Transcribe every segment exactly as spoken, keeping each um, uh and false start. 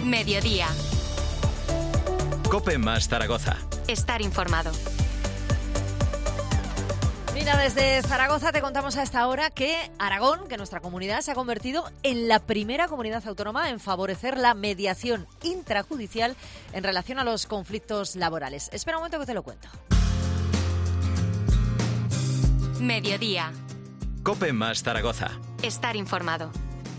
Mediodía. COPE más Zaragoza. Estar informado. Mira, desde Zaragoza te contamos a esta hora que Aragón, que nuestra comunidad, se ha convertido en la primera comunidad autónoma en favorecer la mediación intrajudicial en relación a los conflictos laborales. Espera un momento que te lo cuento. Mediodía. COPE más Zaragoza. Estar informado.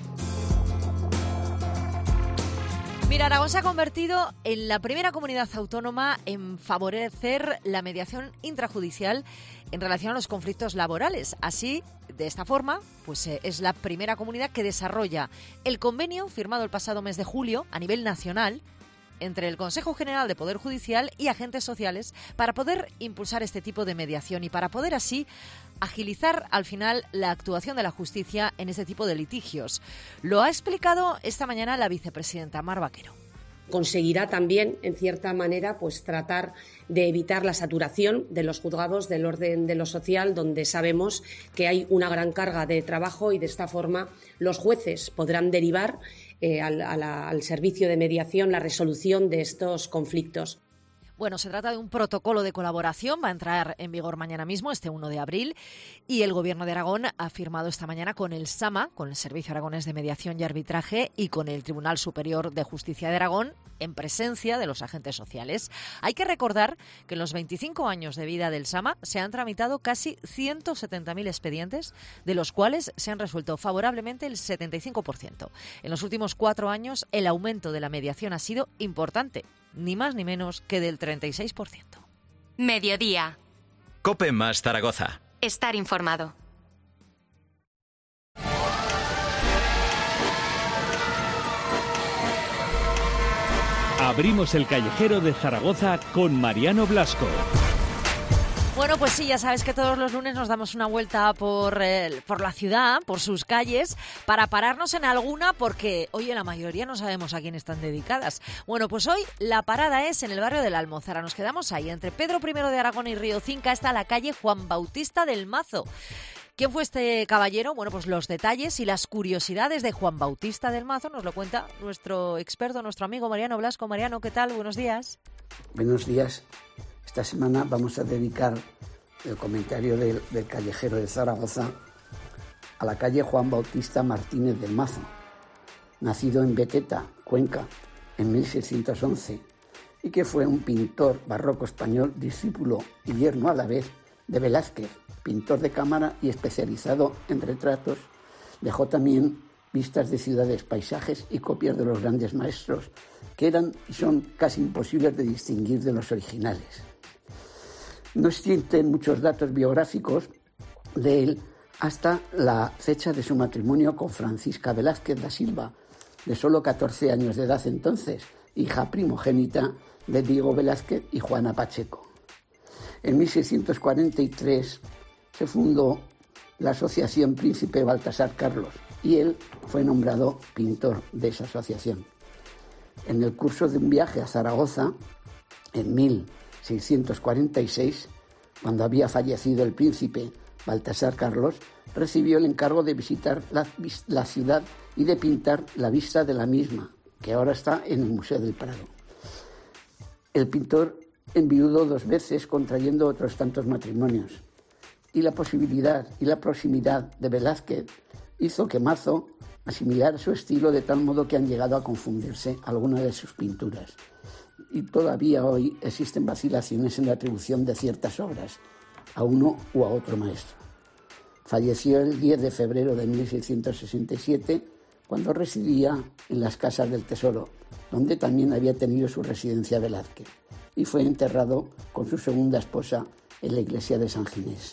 Mira, Aragón se ha convertido en la primera comunidad autónoma en favorecer la mediación intrajudicial en relación a los conflictos laborales. Así, de esta forma, pues eh, es la primera comunidad que desarrolla el convenio firmado el pasado mes de julio a nivel nacional entre el Consejo General de Poder Judicial y agentes sociales para poder impulsar este tipo de mediación y para poder así agilizar al final la actuación de la justicia en este tipo de litigios. Lo ha explicado esta mañana la vicepresidenta Mar Vaquero. Conseguirá también, en cierta manera, pues tratar de evitar la saturación de los juzgados del orden de lo social, donde sabemos que hay una gran carga de trabajo y de esta forma los jueces podrán derivar eh, al, a la, al servicio de mediación la resolución de estos conflictos. Bueno, se trata de un protocolo de colaboración, va a entrar en vigor mañana mismo, este uno de abril, y el Gobierno de Aragón ha firmado esta mañana con el SAMA, con el Servicio Aragonés de Mediación y Arbitraje, y con el Tribunal Superior de Justicia de Aragón, en presencia de los agentes sociales. Hay que recordar que en los veinticinco años de vida del SAMA se han tramitado casi ciento setenta mil expedientes, de los cuales se han resuelto favorablemente el setenta y cinco por ciento. En los últimos cuatro años, el aumento de la mediación ha sido importante, ni más ni menos que del treinta y seis por ciento. Mediodía. COPE más Zaragoza. Estar informado. Abrimos el callejero de Zaragoza con Mariano Blasco. Bueno, pues sí, ya sabes que todos los lunes nos damos una vuelta por, eh, por la ciudad, por sus calles, para pararnos en alguna porque, oye, la mayoría no sabemos a quién están dedicadas. Bueno, pues hoy la parada es en el barrio de la Almozara. Nos quedamos ahí. Entre Pedro primero de Aragón y Río Cinca está la calle Juan Bautista del Mazo. ¿Quién fue este caballero? Bueno, pues los detalles y las curiosidades de Juan Bautista del Mazo nos lo cuenta nuestro experto, nuestro amigo Mariano Blasco. Mariano, ¿qué tal? Buenos días. Buenos días. Esta semana vamos a dedicar el comentario del, del callejero de Zaragoza a la calle Juan Bautista Martínez del Mazo, nacido en Beteta, Cuenca, en mil seiscientos once, y que fue un pintor barroco español, discípulo y yerno a la vez de Velázquez, pintor de cámara y especializado en retratos. Dejó también vistas de ciudades, paisajes y copias de los grandes maestros, que eran y son casi imposibles de distinguir de los originales. No existen muchos datos biográficos de él hasta la fecha de su matrimonio con Francisca Velázquez da Silva, de solo catorce años de edad entonces, hija primogénita de Diego Velázquez y Juana Pacheco. En mil seiscientos cuarenta y tres se fundó la Asociación Príncipe Baltasar Carlos y él fue nombrado pintor de esa asociación. En el curso de un viaje a Zaragoza, en mil seiscientos cuarenta y seis, cuando había fallecido el príncipe Baltasar Carlos, recibió el encargo de visitar la, la ciudad y de pintar la vista de la misma, que ahora está en el Museo del Prado. El pintor enviudó dos veces, contrayendo otros tantos matrimonios, y la posibilidad y la proximidad de Velázquez hizo que Mazo asimilara su estilo de tal modo que han llegado a confundirse algunas de sus pinturas. Y todavía hoy existen vacilaciones en la atribución de ciertas obras a uno u a otro maestro. Falleció el diez de febrero de mil seiscientos sesenta y siete cuando residía en las Casas del Tesoro, donde también había tenido su residencia Velázquez, y fue enterrado con su segunda esposa en la iglesia de San Ginés.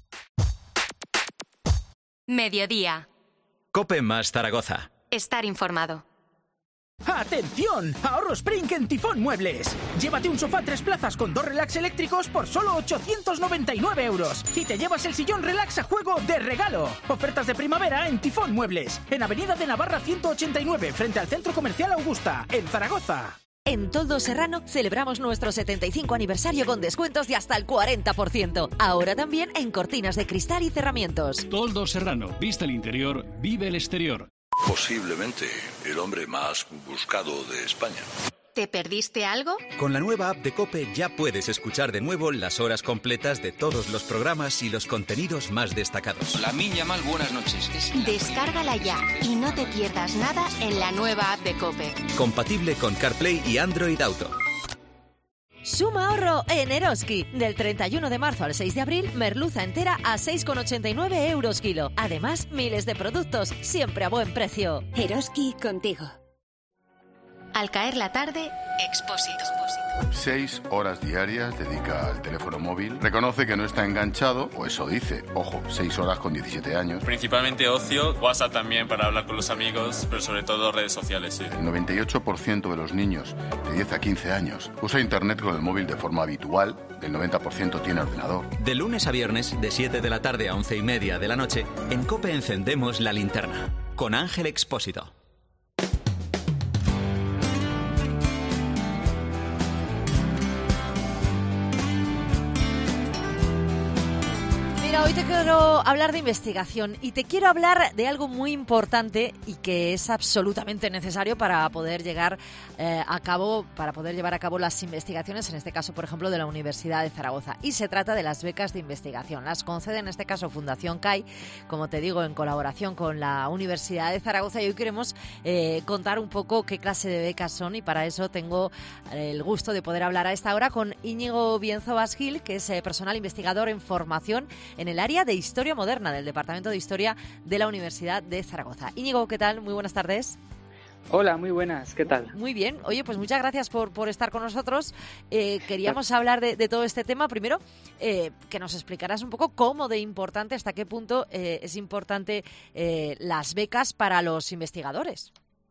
Mediodía. COPE más Zaragoza. Estar informado. ¡Atención! ¡Ahorro Spring en Tifón Muebles! Llévate un sofá tres plazas con dos relax eléctricos por solo ochocientos noventa y nueve euros. Y te llevas el sillón relax a juego de regalo. Ofertas de primavera en Tifón Muebles. En Avenida de Navarra ciento ochenta y nueve, frente al Centro Comercial Augusta, en Zaragoza. En Toldos Serrano celebramos nuestro setenta y cinco aniversario con descuentos de hasta el cuarenta por ciento. Ahora también en cortinas de cristal y cerramientos. Toldos Serrano. Vista el interior, vive el exterior. Posiblemente el hombre más buscado de España. ¿Te perdiste algo? Con la nueva app de COPE ya puedes escuchar de nuevo las horas completas de todos los programas y los contenidos más destacados. La Miña Mal, buenas noches. Descárgala ya y no te pierdas nada en la nueva app de COPE. Compatible con CarPlay y Android Auto. Suma ahorro en Eroski. Del treinta y uno de marzo al seis de abril, merluza entera a seis con ochenta y nueve euros kilo. Además, miles de productos, siempre a buen precio. Eroski contigo. Al caer la tarde, Expósito. Seis horas diarias dedica al teléfono móvil. Reconoce que no está enganchado, o eso dice. Ojo, seis horas con diecisiete años. Principalmente ocio, WhatsApp también para hablar con los amigos, pero sobre todo redes sociales, sí. El noventa y ocho por ciento de los niños de diez a quince años usa internet con el móvil de forma habitual. El noventa por ciento tiene ordenador. De lunes a viernes, de siete de la tarde a once y media de la noche, en COPE encendemos la linterna. Con Ángel Expósito. Hoy te quiero hablar de investigación y te quiero hablar de algo muy importante y que es absolutamente necesario para poder llegar eh, a cabo, para poder llevar a cabo las investigaciones, en este caso, por ejemplo, de la Universidad de Zaragoza. Y se trata de las becas de investigación. Las concede, en este caso, Fundación C A I, como te digo, en colaboración con la Universidad de Zaragoza. Y hoy queremos eh, contar un poco qué clase de becas son, y para eso tengo el gusto de poder hablar a esta hora con Íñigo Bienzo Basgil, que es eh, personal investigador en formación en el área de Historia Moderna del Departamento de Historia de la Universidad de Zaragoza. Íñigo, ¿qué tal? Muy buenas tardes. Hola, muy buenas, ¿qué tal? Muy bien. Oye, pues muchas gracias por, por estar con nosotros. Eh, queríamos hablar de, de todo este tema. Primero, eh, que nos explicaras un poco cómo de importante, hasta qué punto eh, es importante eh, las becas para los investigadores.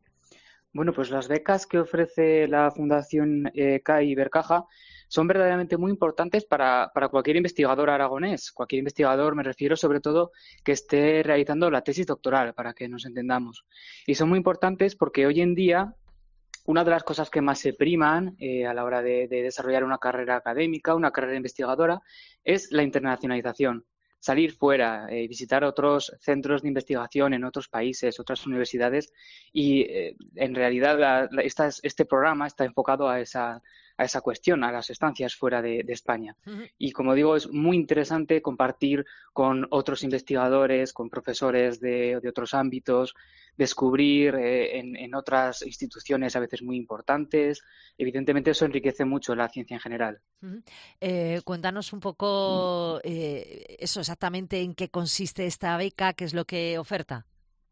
Bueno, pues las becas que ofrece la Fundación eh, C A I Ibercaja son verdaderamente muy importantes para, para cualquier investigador aragonés. Cualquier investigador, me refiero sobre todo que esté realizando la tesis doctoral, para que nos entendamos. Y son muy importantes porque hoy en día una de las cosas que más se priman eh, a la hora de, de desarrollar una carrera académica, una carrera investigadora, es la internacionalización. Salir fuera, eh, visitar otros centros de investigación en otros países, otras universidades, y eh, en realidad la, la, esta, este programa está enfocado a esa, a esa cuestión, a las estancias fuera de, de España. Uh-huh. Y como digo, es muy interesante compartir con otros investigadores, con profesores de, de otros ámbitos, descubrir eh, en, en otras instituciones a veces muy importantes. Evidentemente eso enriquece mucho la ciencia en general. Uh-huh. Eh, cuéntanos un poco eh, eso exactamente, en qué consiste esta beca, qué es lo que oferta.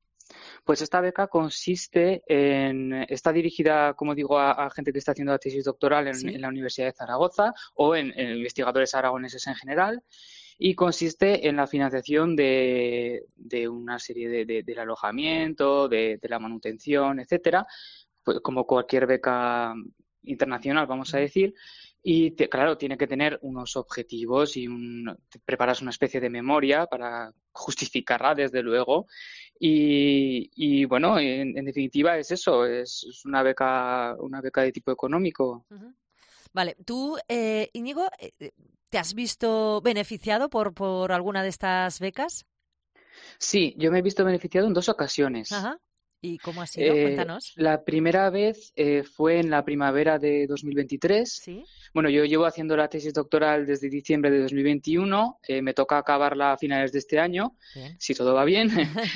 Pues esta beca consiste en, está dirigida, como digo, a, a gente que está haciendo la tesis doctoral en, ¿sí? en la Universidad de Zaragoza o en, en investigadores aragoneses en general, y consiste en la financiación de, de una serie de, de, del alojamiento, de, de la manutención, etcétera, pues como cualquier beca internacional, vamos a decir. Y te, claro, tiene que tener unos objetivos y un, te preparas una especie de memoria para justificarla, desde luego. Y, y bueno, en, en definitiva es eso, es, es una beca, una beca de tipo económico. Uh-huh. Vale, tú, eh, Íñigo, ¿te has visto beneficiado por, por alguna de estas becas? Sí, yo me he visto beneficiado en dos ocasiones. Ajá. ¿Y cómo ha sido? Eh, Cuéntanos. La primera vez eh, fue en la primavera de dos mil veintitrés. ¿Sí? Bueno, yo llevo haciendo la tesis doctoral desde diciembre de dos mil veintiuno. Eh, me toca acabarla a finales de este año, bien. Si todo va bien.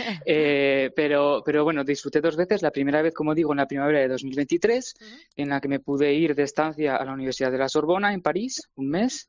eh, pero, pero bueno, disfruté dos veces. La primera vez, como digo, en la primavera de dos mil veintitrés, uh-huh. en la que me pude ir de estancia a la Universidad de la Sorbona, en París, un mes.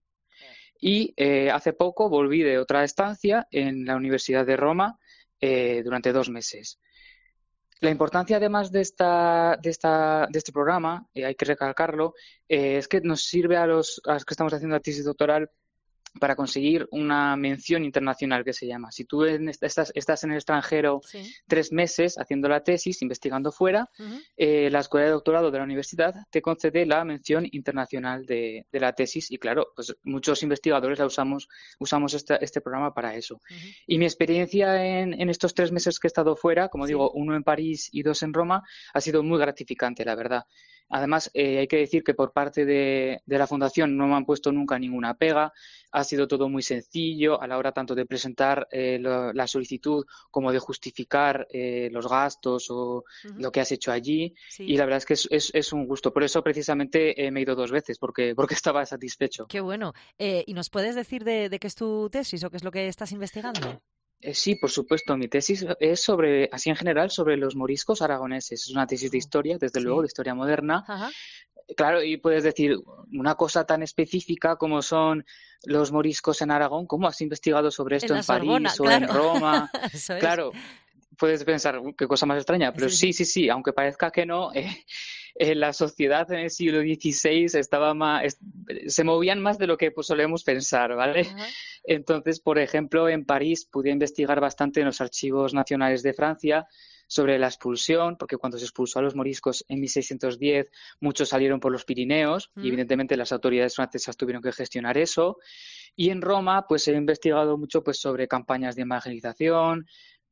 Y eh, hace poco volví de otra estancia en la Universidad de Roma eh, durante dos meses. La importancia, además de esta, de esta, de este programa, eh, hay que recalcarlo, eh, es que nos sirve a los, a los que estamos haciendo la tesis doctoral para conseguir una mención internacional, que se llama. Si tú en esta, estás, estás en el extranjero sí. tres meses haciendo la tesis, investigando fuera, uh-huh. eh, la Escuela de Doctorado de la Universidad te concede la mención internacional de, de la tesis, y claro, pues muchos investigadores la usamos, usamos este, este programa para eso. Uh-huh. Y mi experiencia en, en estos tres meses que he estado fuera, como sí. digo, uno en París y dos en Roma, ha sido muy gratificante, la verdad. Además, eh, hay que decir que por parte de, de la Fundación no me han puesto nunca ninguna pega. Ha sido todo muy sencillo a la hora tanto de presentar eh, lo, la solicitud como de justificar eh, los gastos o uh-huh. lo que has hecho allí. Sí. Y la verdad es que es, es, es un gusto. Por eso precisamente eh, me he ido dos veces, porque, porque estaba satisfecho. Qué bueno. Eh, ¿Y nos puedes decir de, de qué es tu tesis o qué es lo que estás investigando? Eh, sí, por supuesto. Mi tesis es sobre, así en general, sobre los moriscos aragoneses. Es una tesis de historia, desde sí. luego, de historia moderna. Ajá. Claro, y puedes decir una cosa tan específica como son los moriscos en Aragón. ¿Cómo has investigado sobre esto en, en París Sorbona, o claro. en Roma? Eso es. Claro, puedes pensar qué cosa más extraña, pero sí, sí, sí, sí aunque parezca que no, eh, eh, la sociedad en el siglo dieciséis estaba más, es, se movían más de lo que pues, solemos pensar, ¿vale? Uh-huh. Entonces, por ejemplo, en París pude investigar bastante en los archivos nacionales de Francia sobre la expulsión, porque cuando se expulsó a los moriscos en mil seiscientos diez, muchos salieron por los Pirineos mm. y evidentemente las autoridades francesas tuvieron que gestionar eso. Y en Roma, pues he investigado mucho pues sobre campañas de evangelización,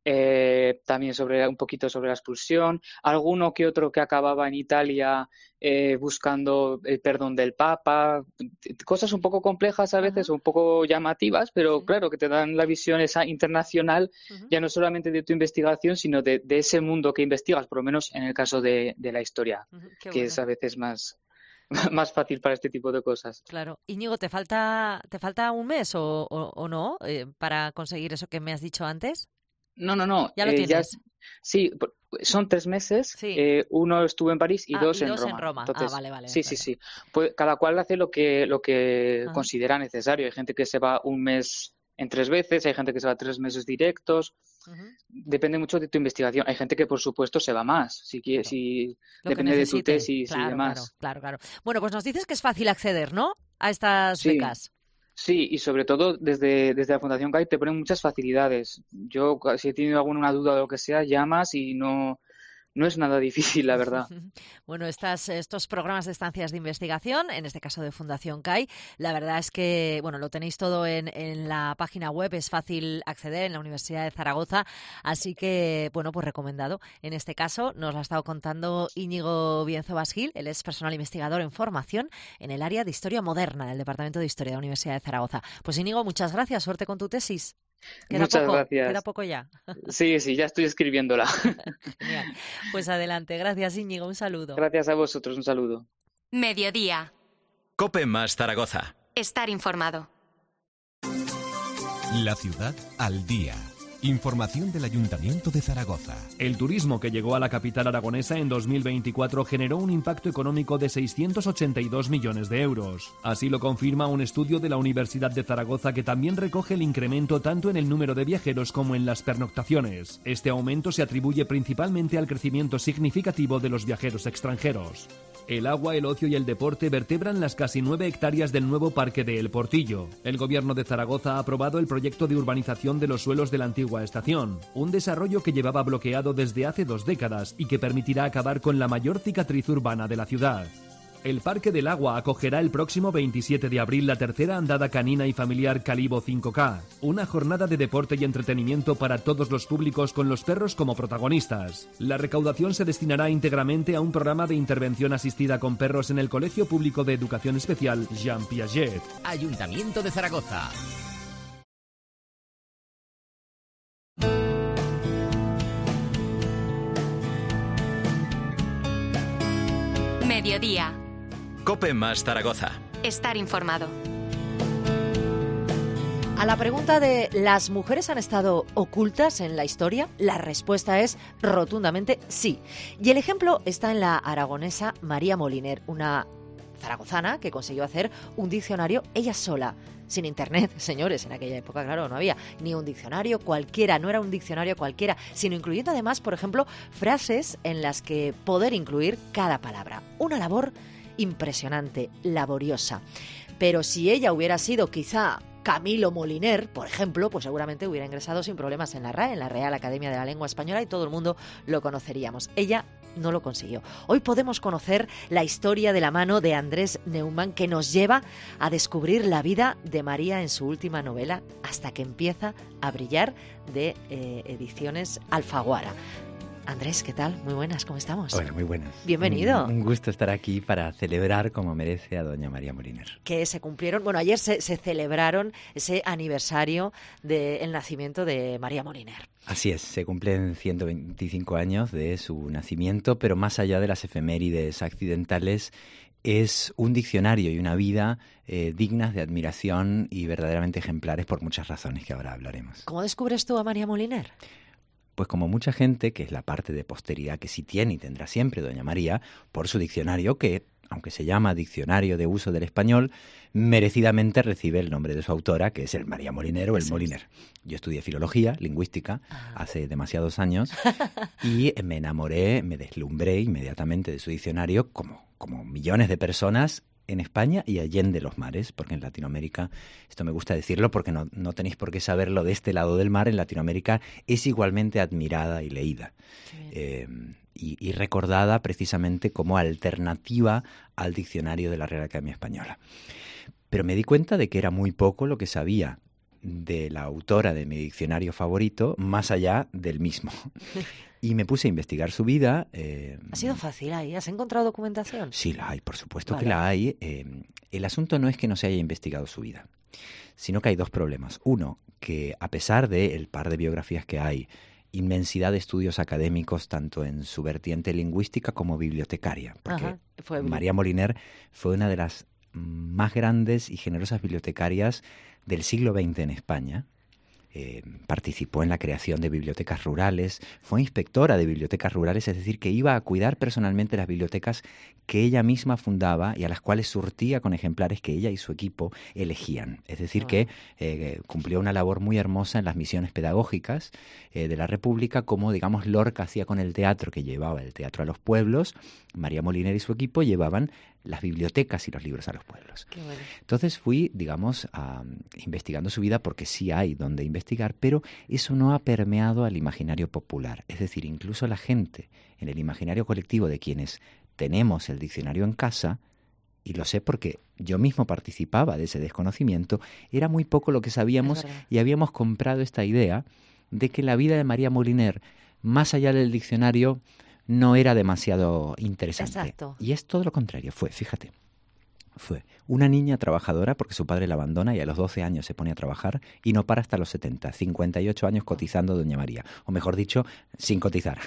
eh, también sobre un poquito sobre la expulsión, alguno que otro que acababa en Italia eh, buscando el perdón del Papa, cosas un poco complejas a veces, uh-huh. un poco llamativas, pero sí. claro, que te dan la visión esa internacional, uh-huh. ya no solamente de tu investigación, sino de, de ese mundo que investigas, por lo menos en el caso de, de la historia, uh-huh. que bueno. es a veces más... más fácil para este tipo de cosas. Claro. Íñigo, ¿te falta, te falta un mes o, o, o no eh, para conseguir eso que me has dicho antes? No, no, no. ¿Ya lo eh, tienes? Ya es, sí, son tres meses. Sí. Eh, uno estuvo en París y ah, dos, y en, dos Roma. en Roma. Entonces, ah, vale, vale. Sí, vale. sí, sí. Pues cada cual hace lo que, lo que considera necesario. Hay gente que se va un mes en tres veces, hay gente que se va tres meses directos. Uh-huh. Depende mucho de tu investigación. Hay gente que, por supuesto, se va más. Si quiere, claro. si depende de tu tesis claro, y demás. Claro, claro, claro. Bueno, pues nos dices que es fácil acceder, ¿no? A estas sí. becas. Sí, y sobre todo desde, desde la Fundación C A I te ponen muchas facilidades. Yo, si he tenido alguna duda o lo que sea, llamas y no... No es nada difícil, la verdad. Bueno, estas, estos programas de estancias de investigación, en este caso de Fundación C A I, la verdad es que, bueno, lo tenéis todo en, en la página web, es fácil acceder en la Universidad de Zaragoza, así que, bueno, pues recomendado. En este caso nos lo ha estado contando Íñigo Bienzo Basgil, él es personal investigador en formación en el área de Historia Moderna del Departamento de Historia de la Universidad de Zaragoza. Pues Íñigo, muchas gracias, suerte con tu tesis. Queda Muchas poco, gracias. Queda poco ya. Sí, sí, ya estoy escribiéndola. Genial. Pues adelante. Gracias, Íñigo. Un saludo. Gracias a vosotros. Un saludo. Mediodía. COPE más Zaragoza. Estar informado. La ciudad al día. Información del Ayuntamiento de Zaragoza. El turismo que llegó a la capital aragonesa en dos mil veinticuatro generó un impacto económico de seiscientos ochenta y dos millones de euros. Así lo confirma un estudio de la Universidad de Zaragoza que también recoge el incremento tanto en el número de viajeros como en las pernoctaciones. Este aumento se atribuye principalmente al crecimiento significativo de los viajeros extranjeros. El agua, el ocio y el deporte vertebran las casi nueve hectáreas del nuevo Parque de El Portillo. El Gobierno de Zaragoza ha aprobado el proyecto de urbanización de los suelos de la antigua estación, un desarrollo que llevaba bloqueado desde hace dos décadas y que permitirá acabar con la mayor cicatriz urbana de la ciudad. El Parque del Agua acogerá el próximo veintisiete de abril la tercera andada canina y familiar Calibo cinco K, una jornada de deporte y entretenimiento para todos los públicos con los perros como protagonistas. La recaudación se destinará íntegramente a un programa de intervención asistida con perros en el Colegio Público de Educación Especial Jean Piaget. Ayuntamiento de Zaragoza. Mediodía. COPE más Zaragoza. Estar informado. A la pregunta de ¿las mujeres han estado ocultas en la historia? La respuesta es rotundamente sí. Y el ejemplo está en la aragonesa María Moliner, una zaragozana que consiguió hacer un diccionario ella sola. Sin internet, señores, en aquella época, claro, no había ni un diccionario cualquiera, no era un diccionario cualquiera, sino incluyendo además, por ejemplo, frases en las que poder incluir cada palabra. Una labor impresionante, laboriosa. Pero si ella hubiera sido quizá Camilo Moliner, por ejemplo, pues seguramente hubiera ingresado sin problemas en la R A E, en la Real Academia de la Lengua Española, y todo el mundo lo conoceríamos. Ella no lo consiguió. Hoy podemos conocer la historia de la mano de Andrés Neumann, que nos lleva a descubrir la vida de María en su última novela, Hasta que empieza a brillar, de eh, Ediciones Alfaguara. Andrés, ¿qué tal? Muy buenas, ¿cómo estamos? Hola, muy buenas. Bienvenido. Un, un gusto estar aquí para celebrar como merece a doña María Moliner. Que se cumplieron, bueno, ayer se, se celebraron ese aniversario del nacimiento de María Moliner. Así es, se cumplen ciento veinticinco años de su nacimiento, pero más allá de las efemérides accidentales, es un diccionario y una vida eh, dignas de admiración y verdaderamente ejemplares por muchas razones que ahora hablaremos. ¿Cómo descubres tú a María Moliner? Pues como mucha gente, que es la parte de posteridad que sí tiene y tendrá siempre doña María, por su diccionario que, aunque se llama Diccionario de Uso del Español, merecidamente recibe el nombre de su autora, que es el María Moliner o el Moliner. Yo estudié filología, lingüística, ah. hace demasiados años, y me enamoré, me deslumbré inmediatamente de su diccionario, como, como millones de personas en España y allende los mares, porque en Latinoamérica, esto me gusta decirlo porque no, no tenéis por qué saberlo, de este lado del mar, en Latinoamérica es igualmente admirada y leída. Eh, y, y recordada precisamente como alternativa al diccionario de la Real Academia Española. Pero me di cuenta de que era muy poco lo que sabía de la autora de mi diccionario favorito, más allá del mismo. Y me puse a investigar su vida. Eh, ¿Ha sido fácil ahí? ¿Has encontrado documentación? Sí, la hay, por supuesto vale. que la hay. Eh, el asunto no es que no se haya investigado su vida, sino que hay dos problemas. Uno, que a pesar del par de biografías que hay, inmensidad de estudios académicos, tanto en su vertiente lingüística como bibliotecaria, porque Ajá, fue... María Moliner fue una de las más grandes y generosas bibliotecarias del siglo veinte en España. Eh, participó en la creación de bibliotecas rurales, fue inspectora de bibliotecas rurales, es decir, que iba a cuidar personalmente las bibliotecas que ella misma fundaba y a las cuales surtía con ejemplares que ella y su equipo elegían. Es decir, oh. que eh, cumplió una labor muy hermosa en las misiones pedagógicas eh, de la República, como, digamos, Lorca hacía con el teatro, que llevaba el teatro a los pueblos. María Moliner y su equipo llevaban las bibliotecas y los libros a los pueblos. Qué bueno. Entonces fui, digamos, a, investigando su vida, porque sí hay donde investigar, pero eso no ha permeado al imaginario popular. Es decir, incluso la gente en el imaginario colectivo de quienes tenemos el diccionario en casa, y lo sé porque yo mismo participaba de ese desconocimiento, era muy poco lo que sabíamos y habíamos comprado esta idea de que la vida de María Moliner, más allá del diccionario, no era demasiado interesante. Exacto. Y es todo lo contrario. Fue, fíjate, fue una niña trabajadora porque su padre la abandona y a los doce años se pone a trabajar y no para hasta los setenta, cincuenta y ocho años cotizando doña María. O mejor dicho, sin cotizar.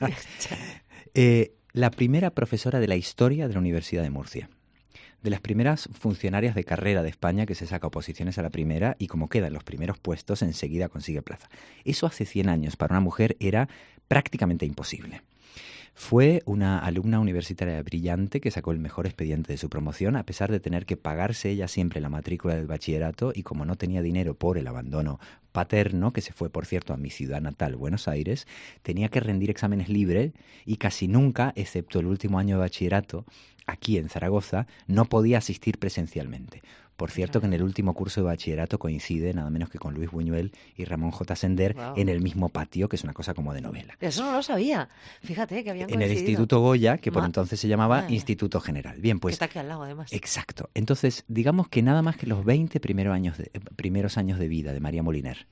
eh, la primera profesora de la historia de la Universidad de Murcia. De las primeras funcionarias de carrera de España que se saca oposiciones a la primera y como queda en los primeros puestos, enseguida consigue plaza. Eso hace cien años para una mujer era prácticamente imposible. Fue una alumna universitaria brillante que sacó el mejor expediente de su promoción, a pesar de tener que pagarse ella siempre la matrícula del bachillerato, y como no tenía dinero por el abandono paterno, que se fue, por cierto, a mi ciudad natal, Buenos Aires, tenía que rendir exámenes libres y casi nunca, excepto el último año de bachillerato, aquí en Zaragoza, no podía asistir presencialmente. Por cierto, que en el último curso de bachillerato coincide nada menos que con Luis Buñuel y Ramón J. Sender wow. en el mismo patio, que es una cosa como de novela. Eso no lo sabía. Fíjate que habían En coincidido. el Instituto Goya, que por Ma... entonces se llamaba ah, Instituto General. Bien, pues... Que está aquí al lado, además. Exacto. Entonces, digamos que nada más que los veinte primeros años de, primeros años de vida de María Moliner,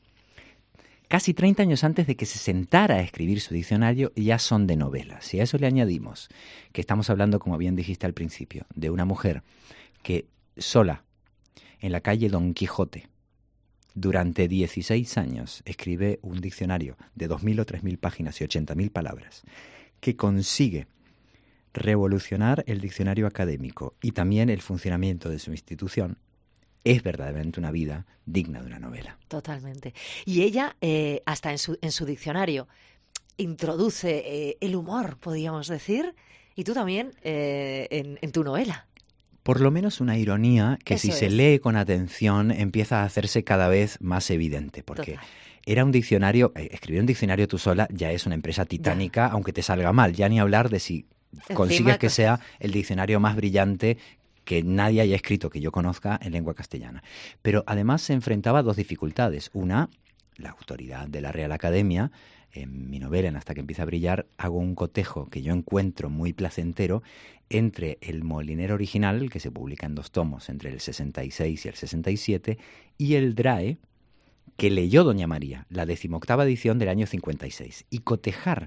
casi treinta años antes de que se sentara a escribir su diccionario, ya son de novelas. Si a eso le añadimos que estamos hablando, como bien dijiste al principio, de una mujer que sola, en la calle Don Quijote, durante dieciséis años escribe un diccionario de dos mil o tres mil páginas y ochenta mil palabras, que consigue revolucionar el diccionario académico y también el funcionamiento de su institución, es verdaderamente una vida digna de una novela. Totalmente. Y ella, eh, hasta en su, en su diccionario, introduce eh, el humor, podríamos decir, y tú también eh, en, en tu novela. Por lo menos una ironía que Eso si es. se lee con atención empieza a hacerse cada vez más evidente, porque Total. era un diccionario, eh, escribir un diccionario tú sola ya es una empresa titánica, ya. aunque te salga mal, ya ni hablar de si Encima consigues que sea el diccionario más brillante que nadie haya escrito que yo conozca en lengua castellana. Pero además se enfrentaba a dos dificultades. Una, la autoridad de la Real Academia. En mi novela, en Hasta que empieza a brillar, hago un cotejo que yo encuentro muy placentero entre el Moliner original, que se publica en dos tomos entre el sesenta y seis y el sesenta y siete, y el D R A E, que leyó doña María, la decimoctava edición del año cincuenta y seis. Y cotejar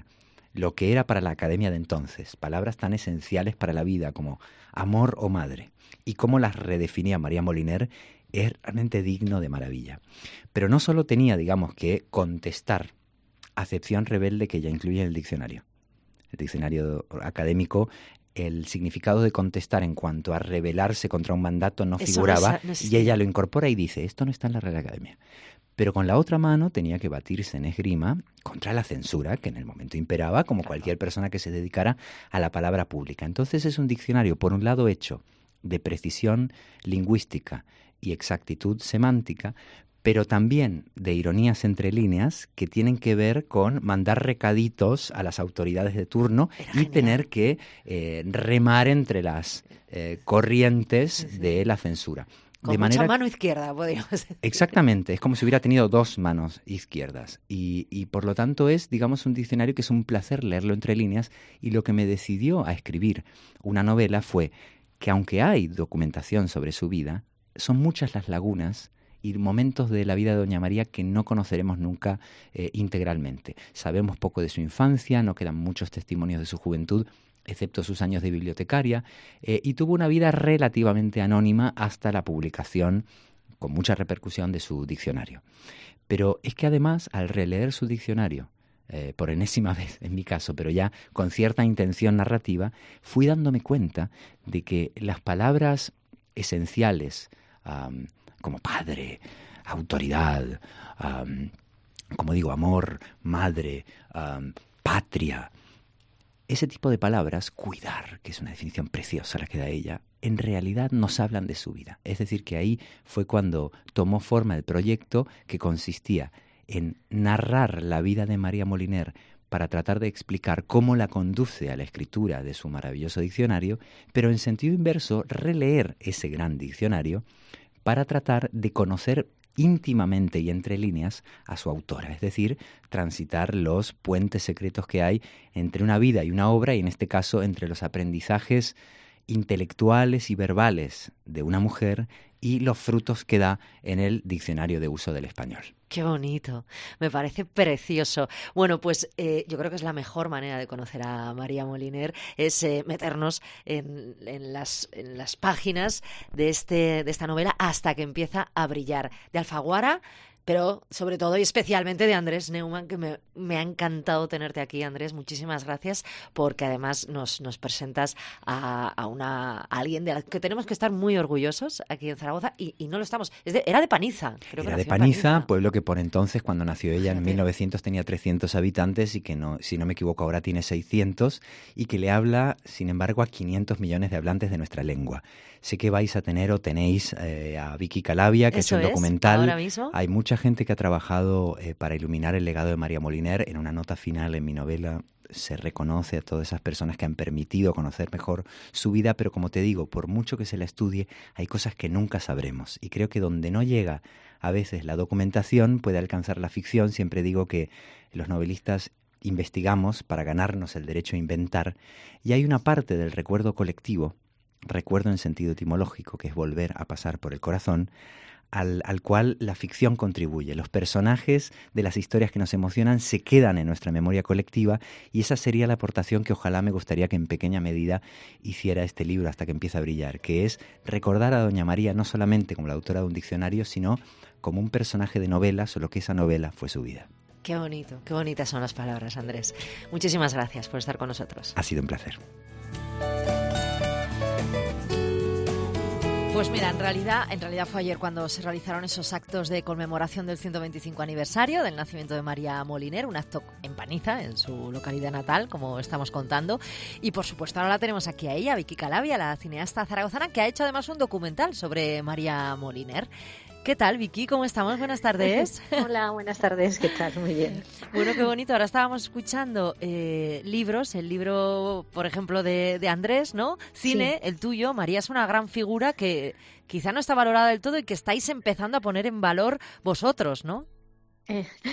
lo que era para la academia de entonces, palabras tan esenciales para la vida como amor o madre, y cómo las redefinía María Moliner, es realmente digno de maravilla. Pero no solo tenía, digamos, que contestar acepción rebelde que ya incluye el diccionario. El diccionario académico, el significado de contestar en cuanto a rebelarse contra un mandato no Eso figuraba, no es, no y ella lo incorpora y dice, esto no está en la Real Academia. Pero con la otra mano tenía que batirse en esgrima contra la censura, que en el momento imperaba, como cualquier persona que se dedicara a la palabra pública. Entonces es un diccionario, por un lado, hecho de precisión lingüística y exactitud semántica, pero también de ironías entre líneas que tienen que ver con mandar recaditos a las autoridades de turno Era y genial. tener que eh, remar entre las eh, corrientes sí, sí. de la censura. Con de mucha manera... mano izquierda, podríamos decir. Exactamente, es como si hubiera tenido dos manos izquierdas. Y, y por lo tanto es, digamos, un diccionario que es un placer leerlo entre líneas. Y lo que me decidió a escribir una novela fue que aunque hay documentación sobre su vida, son muchas las lagunas y momentos de la vida de Doña María que no conoceremos nunca eh, integralmente. Sabemos poco de su infancia, no quedan muchos testimonios de su juventud, excepto sus años de bibliotecaria, eh, y tuvo una vida relativamente anónima hasta la publicación, con mucha repercusión, de su diccionario. Pero es que además, al releer su diccionario, eh, por enésima vez en mi caso, pero ya con cierta intención narrativa, fui dándome cuenta de que las palabras esenciales, um, como padre, autoridad, um, como digo, amor, madre, um, patria. Ese tipo de palabras, cuidar, que es una definición preciosa la que da ella, en realidad nos hablan de su vida. Es decir, que ahí fue cuando tomó forma el proyecto que consistía en narrar la vida de María Moliner para tratar de explicar cómo la conduce a la escritura de su maravilloso diccionario, pero en sentido inverso, releer ese gran diccionario para tratar de conocer íntimamente y entre líneas a su autora, es decir, transitar los puentes secretos que hay entre una vida y una obra, y en este caso entre los aprendizajes intelectuales y verbales de una mujer y los frutos que da en el diccionario de uso del español. Qué bonito, me parece precioso. Bueno, pues eh, yo creo que es la mejor manera de conocer a María Moliner, es eh, meternos en, en, las, en las páginas de, este, de esta novela hasta que empieza a brillar. De Alfaguara, pero sobre todo y especialmente de Andrés Neumann, que me, me ha encantado tenerte aquí, Andrés. Muchísimas gracias, porque además nos, nos presentas a, a, una, a alguien de la que tenemos que estar muy orgullosos aquí en Zaragoza, y, y no lo estamos. Es de, era de Paniza. Creo era que de Paniza, Paniza, pueblo que por entonces, cuando nació ella, en mil novecientos tenía trescientos habitantes y que, no, si no me equivoco, ahora tiene seiscientos, y que le habla, sin embargo, a quinientos millones de hablantes de nuestra lengua. Sé que vais a tener o tenéis eh, a Vicky Calavia, que Eso ha hecho un es, documental. ahora mismo. Hay mucha gente que ha trabajado eh, para iluminar el legado de María Moliner. En una nota final en mi novela se reconoce a todas esas personas que han permitido conocer mejor su vida, pero como te digo, por mucho que se la estudie, hay cosas que nunca sabremos. Y creo que donde no llega a veces la documentación puede alcanzar la ficción. Siempre digo que los novelistas investigamos para ganarnos el derecho a inventar, y hay una parte del recuerdo colectivo, recuerdo en sentido etimológico, que es volver a pasar por el corazón, al, al cual la ficción contribuye. Los personajes de las historias que nos emocionan se quedan en nuestra memoria colectiva, y esa sería la aportación que ojalá me gustaría que en pequeña medida hiciera este libro hasta que empiece a brillar, que es recordar a Doña María no solamente como la autora de un diccionario, sino como un personaje de novela, solo que esa novela fue su vida. Qué bonito, qué bonitas son las palabras, Andrés. Muchísimas gracias por estar con nosotros. Ha sido un placer. Pues mira, en realidad, en realidad fue ayer cuando se realizaron esos actos de conmemoración del ciento veinticinco aniversario del nacimiento de María Moliner, un acto en Paniza, en su localidad natal, como estamos contando. Y por supuesto ahora la tenemos aquí a ella, Vicky Calavia, la cineasta zaragozana, que ha hecho además un documental sobre María Moliner. ¿Qué tal, Vicky? ¿Cómo estamos? Buenas tardes. Hola, buenas tardes. ¿Qué tal? Muy bien. Bueno, qué bonito. Ahora estábamos escuchando eh, libros, el libro, por ejemplo, de, de Andrés, ¿no? Cine, sí. El tuyo. María es una gran figura que quizá no está valorada del todo y que estáis empezando a poner en valor vosotros, ¿no? Eh,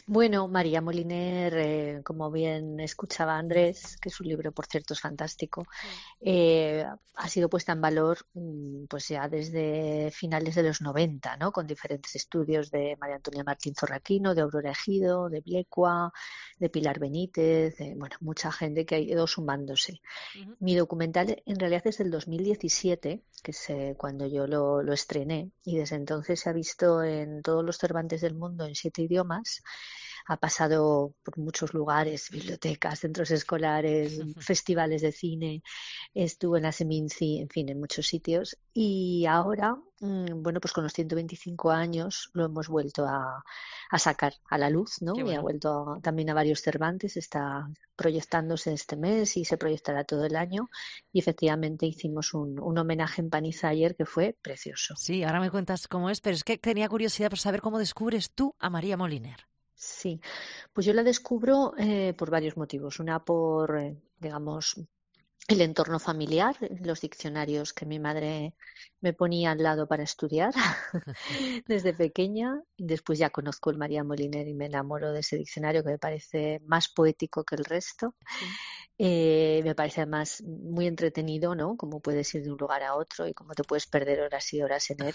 Bueno, María Moliner, eh, como bien escuchaba Andrés, que su libro, por cierto, es fantástico, eh, ha sido puesta en valor pues ya desde finales de los noventa, ¿no? Con diferentes estudios de María Antonia Martín Zorraquino, de Aurora Ejido, de Blecua, de Pilar Benítez, de, bueno, mucha gente que ha ido sumándose. Uh-huh. Mi documental en realidad es del dos mil diecisiete, que es eh, cuando yo lo, lo estrené, y desde entonces se ha visto en todos los Cervantes del mundo en siete idiomas. Ha pasado por muchos lugares, bibliotecas, centros escolares, festivales de cine, estuvo en la Seminci, en fin, en muchos sitios. Y ahora, bueno, pues con los ciento veinticinco años lo hemos vuelto a, a sacar a la luz, ¿no? Bueno. Y ha vuelto a, también a varios Cervantes, está proyectándose este mes y se proyectará todo el año. Y efectivamente hicimos un, un homenaje en Paniza ayer que fue precioso. Sí, ahora me cuentas cómo es, pero es que tenía curiosidad por saber cómo descubres tú a María Moliner. Sí, pues yo la descubro eh, por varios motivos. Una por, eh, digamos, el entorno familiar, los diccionarios que mi madre me ponía al lado para estudiar desde pequeña. Después ya conozco el María Moliner y me enamoro de ese diccionario que me parece más poético que el resto. Sí. Eh, me parece además muy entretenido, ¿no? Cómo puedes ir de un lugar a otro y cómo te puedes perder horas y horas en él.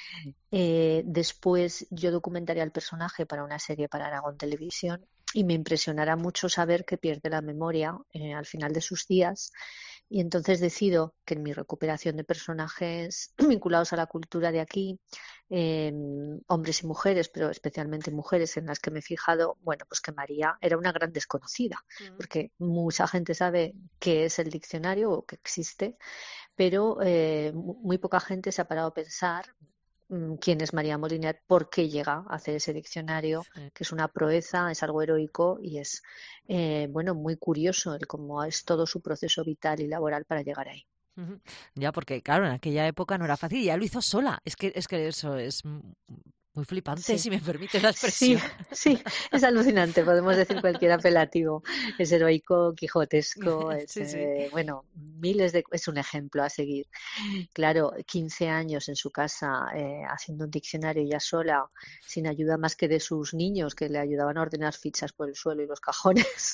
Eh, después yo documentaré al personaje para una serie para Aragón Televisión y me impresionará mucho saber que pierde la memoria eh, al final de sus días, y entonces decido que en mi recuperación de personajes vinculados a la cultura de aquí, eh, hombres y mujeres, pero especialmente mujeres en las que me he fijado, bueno, pues que María era una gran desconocida, mm. porque mucha gente sabe qué es el diccionario o que existe, pero eh, muy poca gente se ha parado a pensar quién es María Moliner, por qué llega a hacer ese diccionario, sí. que es una proeza, es algo heroico y es eh, bueno, muy curioso el cómo es todo su proceso vital y laboral para llegar ahí. Uh-huh. Ya, porque claro, en aquella época no era fácil y ya lo hizo sola. Es que, es que eso es muy flipante, sí. si me permite la expresión. Sí, sí, es alucinante, podemos decir cualquier apelativo. Es heroico, quijotesco, es, sí, sí. Eh, bueno, miles de... es un ejemplo a seguir. Claro, quince años en su casa eh, haciendo un diccionario ya sola, sin ayuda más que de sus niños que le ayudaban a ordenar fichas por el suelo y los cajones.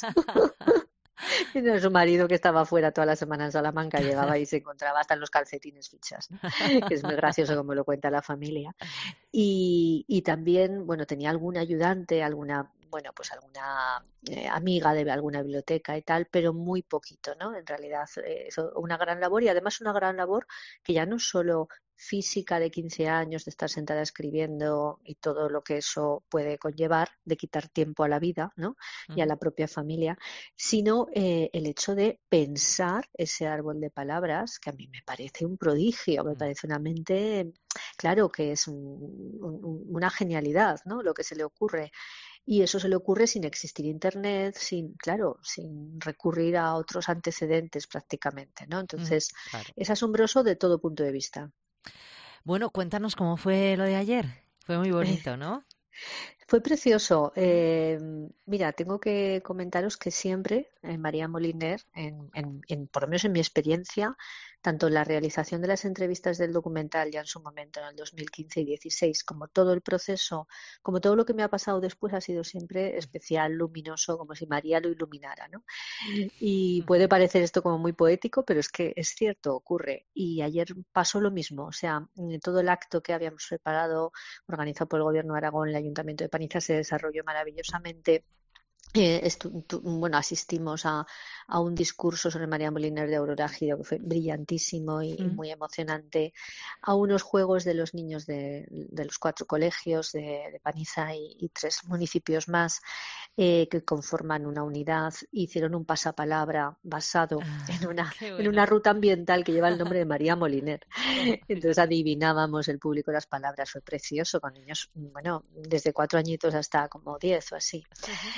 Y de su marido, que estaba fuera todas las semanas en Salamanca, llegaba y se encontraba hasta en los calcetines fichas, ¿no? Que es muy gracioso como lo cuenta la familia. Y, y también, bueno, tenía algún ayudante, alguna, bueno, pues alguna eh, amiga de alguna biblioteca y tal, pero muy poquito, ¿no? En realidad, eh, una gran labor, y además una gran labor que ya no solo física de quince años, de estar sentada escribiendo y todo lo que eso puede conllevar, de quitar tiempo a la vida, ¿no? Uh-huh. Y a la propia familia, sino eh, el hecho de pensar ese árbol de palabras, que a mí me parece un prodigio, me uh-huh. parece una mente, claro, que es un, un, una genialidad, ¿no? Lo que se le ocurre. Y eso se le ocurre sin existir Internet, sin, claro, sin recurrir a otros antecedentes prácticamente, ¿no? Entonces, uh-huh. claro. Es asombroso de todo punto de vista. Bueno, cuéntanos cómo fue lo de ayer. Fue muy bonito, ¿no? Fue precioso. Eh, mira, tengo que comentaros que siempre eh, María Moliner, en, en, en, por lo menos en mi experiencia, tanto en la realización de las entrevistas del documental ya en su momento, en el dos mil quince y dieciséis, como todo el proceso, como todo lo que me ha pasado después, ha sido siempre especial, luminoso, como si María lo iluminara, ¿no? Y puede parecer esto como muy poético, pero es que es cierto, ocurre. Y ayer pasó lo mismo, o sea, todo el acto que habíamos preparado, organizado por el Gobierno de Aragón, el Ayuntamiento de Paniza, se desarrolló maravillosamente. Eh, estu- tu, bueno, asistimos a, a un discurso sobre María Moliner de Aurora Ejido que fue brillantísimo y, mm. y muy emocionante, a unos juegos de los niños de, de los cuatro colegios de, de Paniza y, y tres municipios más eh, que conforman una unidad. Hicieron un pasapalabra basado ah, en, una, bueno. en una ruta ambiental que lleva el nombre de María Moliner. Entonces adivinábamos el público las palabras, fue precioso, con niños, bueno, desde cuatro añitos hasta como diez o así. Uh-huh. Eh,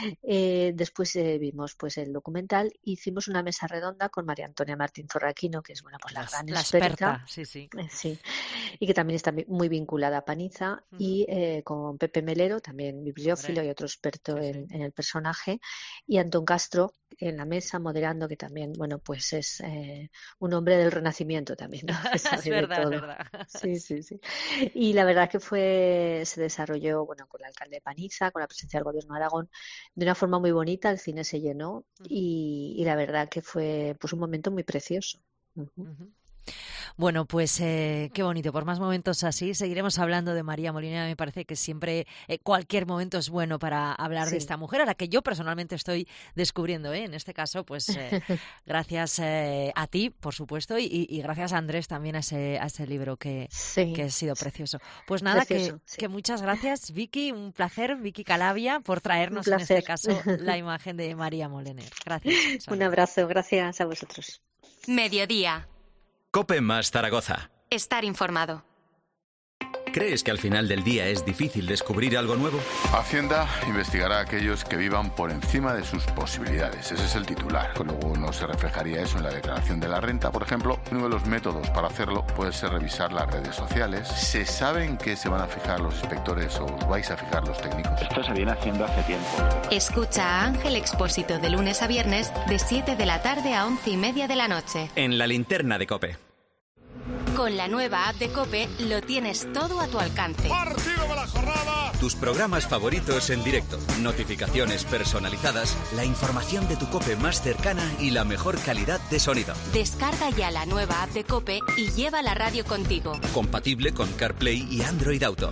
Eh, después eh, vimos pues el documental, hicimos una mesa redonda con María Antonia Martín Zorraquino, que es bueno pues la, la gran la experta, experta sí, sí. Eh, sí, y que también está muy vinculada a Paniza, uh-huh. y eh, con Pepe Melero, también bibliófilo y otro experto sí, en, sí. en el personaje, y Antón Castro en la mesa moderando, que también bueno pues es eh, un hombre del Renacimiento también, ¿no? Que sabe es verdad, de todo. Es verdad. Sí, sí, sí. Y la verdad que fue, se desarrolló bueno con el alcalde de Paniza, con la presencia del Gobierno de Aragón, de una forma muy bonita. El cine se llenó y, y la verdad que fue pues un momento muy precioso. Uh-huh. Uh-huh. Bueno, pues eh, qué bonito. Por más momentos así seguiremos hablando de María Molina. Me parece que siempre eh, cualquier momento es bueno para hablar sí. de esta mujer, a la que yo personalmente estoy descubriendo, ¿eh? En este caso, pues eh, gracias eh, a ti, por supuesto, y, y gracias a Andrés también a ese, a ese libro que, sí. que ha sido precioso. Pues nada, precioso, que, sí. que muchas gracias, Vicky. Un placer, Vicky Calavia, por traernos en este caso la imagen de María Moliner. Gracias. Un abrazo, gracias a vosotros. Mediodía. COPE más Zaragoza. Estar informado. ¿Crees que al final del día es difícil descubrir algo nuevo? Hacienda investigará a aquellos que vivan por encima de sus posibilidades. Ese es el titular. Luego no se reflejaría eso en la declaración de la renta, por ejemplo. Uno de los métodos para hacerlo puede ser revisar las redes sociales. ¿Se sabe en qué se van a fijar los inspectores o os vais a fijar los técnicos? Esto se viene haciendo hace tiempo. Escucha a Ángel Expósito de lunes a viernes de siete de la tarde a once y media de la noche. En la linterna de COPE. Con la nueva app de COPE lo tienes todo a tu alcance. ¡Partido de la jornada! Tus programas favoritos en directo, notificaciones personalizadas, la información de tu COPE más cercana y la mejor calidad de sonido. Descarga ya la nueva app de COPE y lleva la radio contigo. Compatible con CarPlay y Android Auto.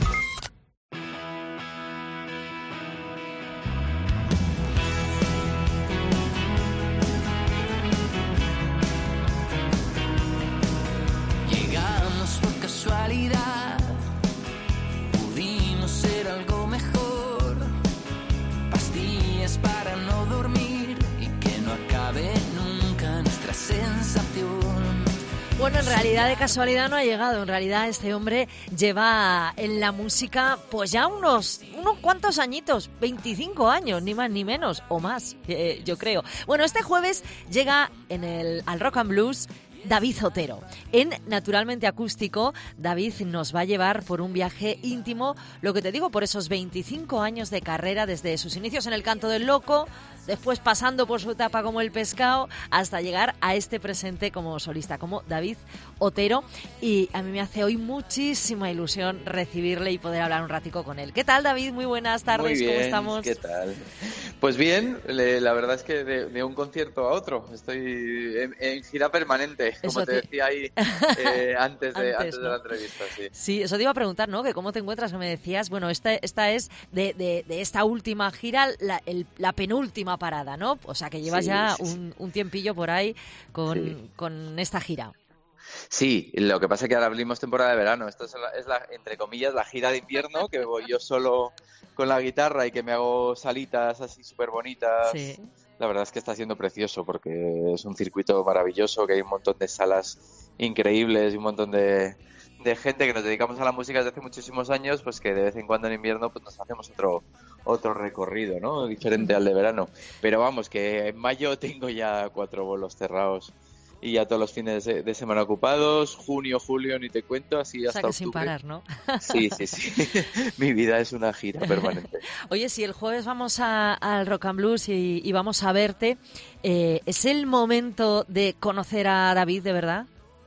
Pudimos ser algo mejor, pastillas para no dormir y que no acabe nunca nuestra sensación. Bueno, en realidad de casualidad no ha llegado. En realidad este hombre lleva en la música pues ya unos, unos cuantos añitos, veinticinco años, ni más ni menos, o más, eh, yo creo. Bueno, este jueves llega en el, al Rock and Blues David Otero. En Naturalmente Acústico, David nos va a llevar por un viaje íntimo, lo que te digo, por esos veinticinco años de carrera, desde sus inicios en el Canto del Loco, después pasando por su etapa como El Pescado, hasta llegar a este presente como solista, como David Otero. Y a mí me hace hoy muchísima ilusión recibirle y poder hablar un ratico con él. ¿Qué tal, David? Muy buenas tardes, Muy bien, ¿cómo estamos? ¿Qué tal? Pues bien, la verdad es que de, de un concierto a otro estoy en, en gira permanente, como eso te, te decía ahí eh, antes, de, antes, antes ¿no? de la entrevista. Sí. sí, eso te iba a preguntar, ¿no? Que cómo te encuentras, que me decías, bueno, esta, esta es de, de, de esta última gira, la, el, la penúltima parada, ¿no? O sea, que llevas sí, ya sí, un, un tiempillo por ahí con, sí. con esta gira. Sí, lo que pasa es que ahora abrimos temporada de verano. Esto es, la, es la, entre comillas, la gira de invierno, que voy yo solo con la guitarra y que me hago salitas así súper bonitas. Sí. La verdad es que está siendo precioso porque es un circuito maravilloso, que hay un montón de salas increíbles y un montón de, de gente que nos dedicamos a la música desde hace muchísimos años, pues que de vez en cuando en invierno pues nos hacemos otro otro recorrido, ¿no? Diferente al de verano. Pero vamos, que en mayo tengo ya cuatro bolos cerrados y ya todos los fines de, de semana ocupados, junio, julio, ni te cuento, así hasta octubre. O sea, que sin parar, ¿no? Sí, sí, sí. Mi vida es una gira permanente. Oye, si el jueves vamos a, al Rock and Blues y, y vamos a verte, eh, ¿es el momento de conocer a David de verdad?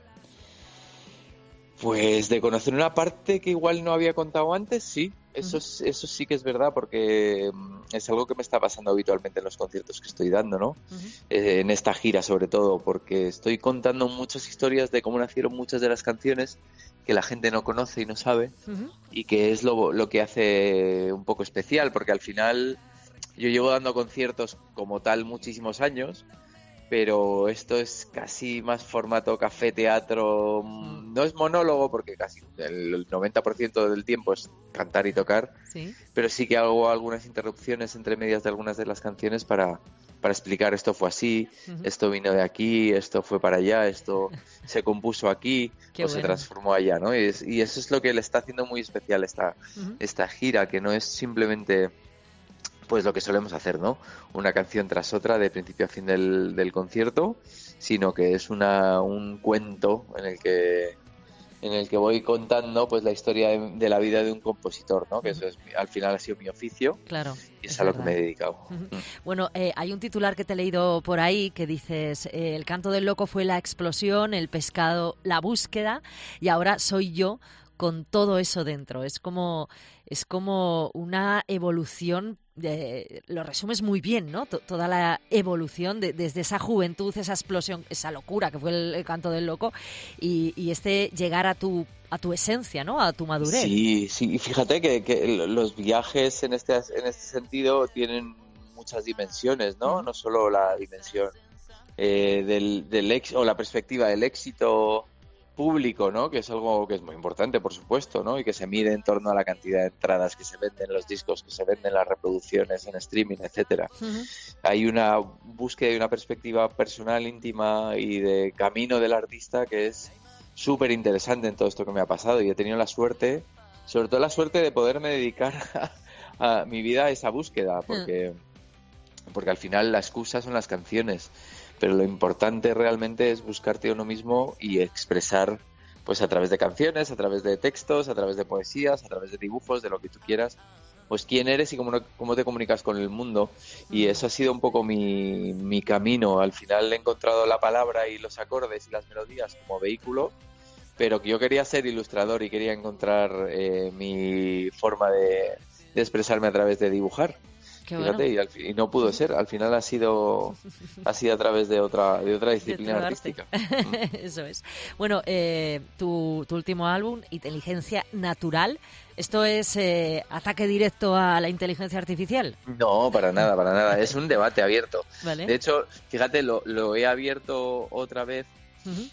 Pues de conocer una parte que igual no había contado antes, sí. Eso, uh-huh. eso sí que es verdad, porque es algo que me está pasando habitualmente en los conciertos que estoy dando, ¿no? Uh-huh. Eh, en esta gira sobre todo, porque estoy contando muchas historias de cómo nacieron muchas de las canciones que la gente no conoce y no sabe, uh-huh. y que es lo, lo que hace un poco especial, porque al final yo llevo dando conciertos como tal muchísimos años, pero esto es casi más formato café, teatro, no es monólogo porque casi el noventa por ciento del tiempo es cantar y tocar, ¿sí? Pero sí que hago algunas interrupciones entre medias de algunas de las canciones para, para explicar esto fue así, uh-huh. esto vino de aquí, esto fue para allá, esto se compuso aquí Qué o bueno. se transformó allá, ¿no? Y, es, y eso es lo que le está haciendo muy especial esta, uh-huh. esta gira, que no es simplemente pues lo que solemos hacer, ¿no? Una canción tras otra de principio a fin del, del concierto, sino que es una un cuento en el que en el que voy contando pues la historia de, de la vida de un compositor, ¿no? Que eso es, al final ha sido mi oficio. Claro. Y es, es a lo verdad. que me he dedicado. Uh-huh. Bueno, eh, hay un titular que te he leído por ahí que dices, eh, el canto del loco fue la explosión, el pescado la búsqueda y ahora soy yo con todo eso dentro. Es como, es como una evolución, de, lo resumes muy bien, ¿no? T- toda la evolución de, desde esa juventud, esa explosión, esa locura que fue el, el canto del loco y, y este llegar a tu a tu esencia, ¿no? A tu madurez. Sí, sí. Y fíjate que, que los viajes en este en este sentido tienen muchas dimensiones, ¿no? No solo la dimensión eh, del, del éxito o la perspectiva del éxito público, ¿no? Que es algo que es muy importante, por supuesto, ¿no? Y que se mide en torno a la cantidad de entradas que se venden, los discos que se venden, las reproducciones en streaming, etcétera. Uh-huh. Hay una búsqueda y una perspectiva personal, íntima y de camino del artista que es súper interesante en todo esto que me ha pasado, y he tenido la suerte, sobre todo la suerte de poderme dedicar a, a mi vida a esa búsqueda, porque, uh-huh. porque al final la excusa son las canciones. Pero lo importante realmente es buscarte a uno mismo y expresar, pues a través de canciones, a través de textos, a través de poesías, a través de dibujos, de lo que tú quieras, pues quién eres y cómo, cómo te comunicas con el mundo. Y eso ha sido un poco mi, mi camino. Al final he encontrado la palabra y los acordes y las melodías como vehículo, pero que yo quería ser ilustrador y quería encontrar eh, mi forma de, de expresarme a través de dibujar. Qué Fíjate, bueno. y, al, y no pudo ser. Al final ha sido ha sido a través de otra de otra disciplina de artística. Eso es. Bueno, eh, tu, tu último álbum, Inteligencia Natural, ¿esto es eh, ataque directo a la inteligencia artificial? No, para nada, para nada. Es un debate abierto. Vale. De hecho, fíjate, lo, lo he abierto otra vez uh-huh.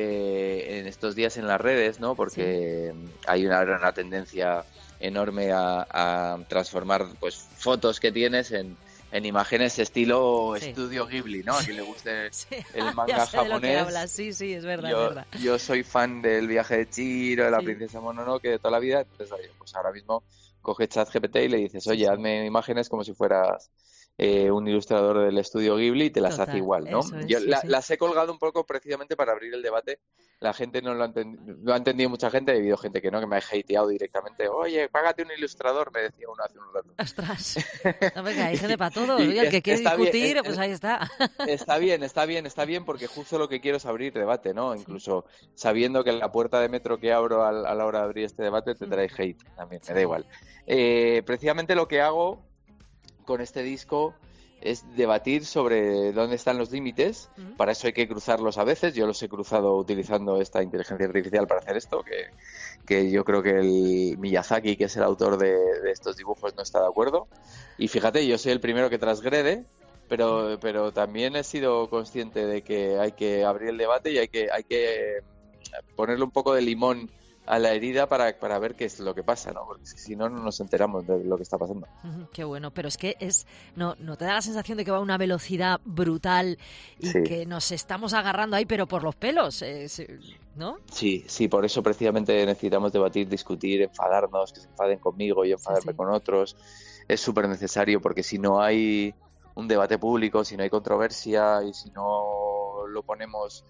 eh, en estos días en las redes, ¿no? Porque sí. hay una, una tendencia enorme a, a transformar pues fotos que tienes en, en imágenes estilo sí. estudio Ghibli, ¿no? A quien le guste sí. el manga japonés. Sí, sí, es verdad, yo, es verdad. Yo soy fan del viaje de Chihiro, de la sí. princesa Mononoke, de toda la vida. Entonces, oye, pues ahora mismo coge ChatGPT y le dices, oye, sí. hazme imágenes como si fueras eh, un ilustrador del estudio Ghibli y te las Total, hace igual, ¿no? Es, yo sí, la, sí. las he colgado un poco precisamente para abrir el debate. La gente no lo ha, entendido, lo ha entendido mucha gente, ha habido gente que no, que me ha hateado directamente. Oye, págate un ilustrador, me decía uno hace un rato. ostras, no, venga, hay gente para todo. Oye, el que quiere discutir, bien, pues ahí está. Está bien, está bien, está bien, porque justo lo que quiero es abrir debate, ¿no? Incluso sabiendo que la puerta de metro que abro a la hora de abrir este debate te trae hate también, me da igual. Eh, precisamente lo que hago con este disco es debatir sobre dónde están los límites. Uh-huh. Para eso hay que cruzarlos a veces. Yo los he cruzado utilizando esta inteligencia artificial para hacer esto, que, que yo creo que el Miyazaki, que es el autor de, de estos dibujos, no está de acuerdo. Y fíjate, yo soy el primero que transgrede, pero, pero también he sido consciente de que hay que abrir el debate y hay que, hay que ponerle un poco de limón a la herida para, para ver qué es lo que pasa, ¿no? Porque si no, no nos enteramos de lo que está pasando. Uh-huh, qué bueno, pero es que es no, no te da la sensación de que va a una velocidad brutal y sí. que nos estamos agarrando ahí, pero por los pelos, eh, ¿no? Sí, sí, por eso precisamente necesitamos debatir, discutir, enfadarnos, que se enfaden conmigo y enfadarme sí, sí. con otros. Es súper necesario, porque si no hay un debate público, si no hay controversia y si no lo ponemos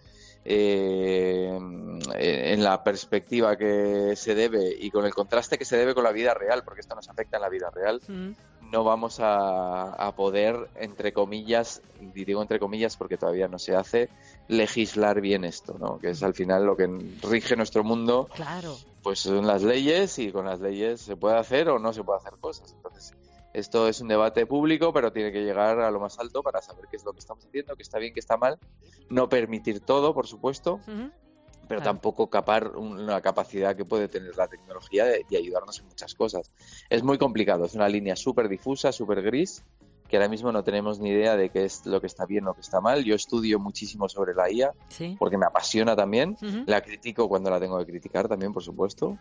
Eh, en la perspectiva que se debe y con el contraste que se debe con la vida real, porque esto nos afecta en la vida real, mm. no vamos a, a poder, entre comillas, y digo entre comillas porque todavía no se hace, legislar bien esto, ¿no? Que es al final lo que rige nuestro mundo. Claro. Pues son las leyes, y con las leyes se puede hacer o no se puede hacer cosas. Entonces, esto es un debate público, pero tiene que llegar a lo más alto para saber qué es lo que estamos haciendo, qué está bien, qué está mal. No permitir todo, por supuesto, uh-huh. pero claro. tampoco capar una capacidad que puede tener la tecnología de, de ayudarnos en muchas cosas. Es muy complicado, es una línea súper difusa, súper gris, que ahora mismo no tenemos ni idea de qué es lo que está bien o lo que está mal. Yo estudio muchísimo sobre la I A, ¿Sí? porque me apasiona también. Uh-huh. La critico cuando la tengo que criticar también, por supuesto.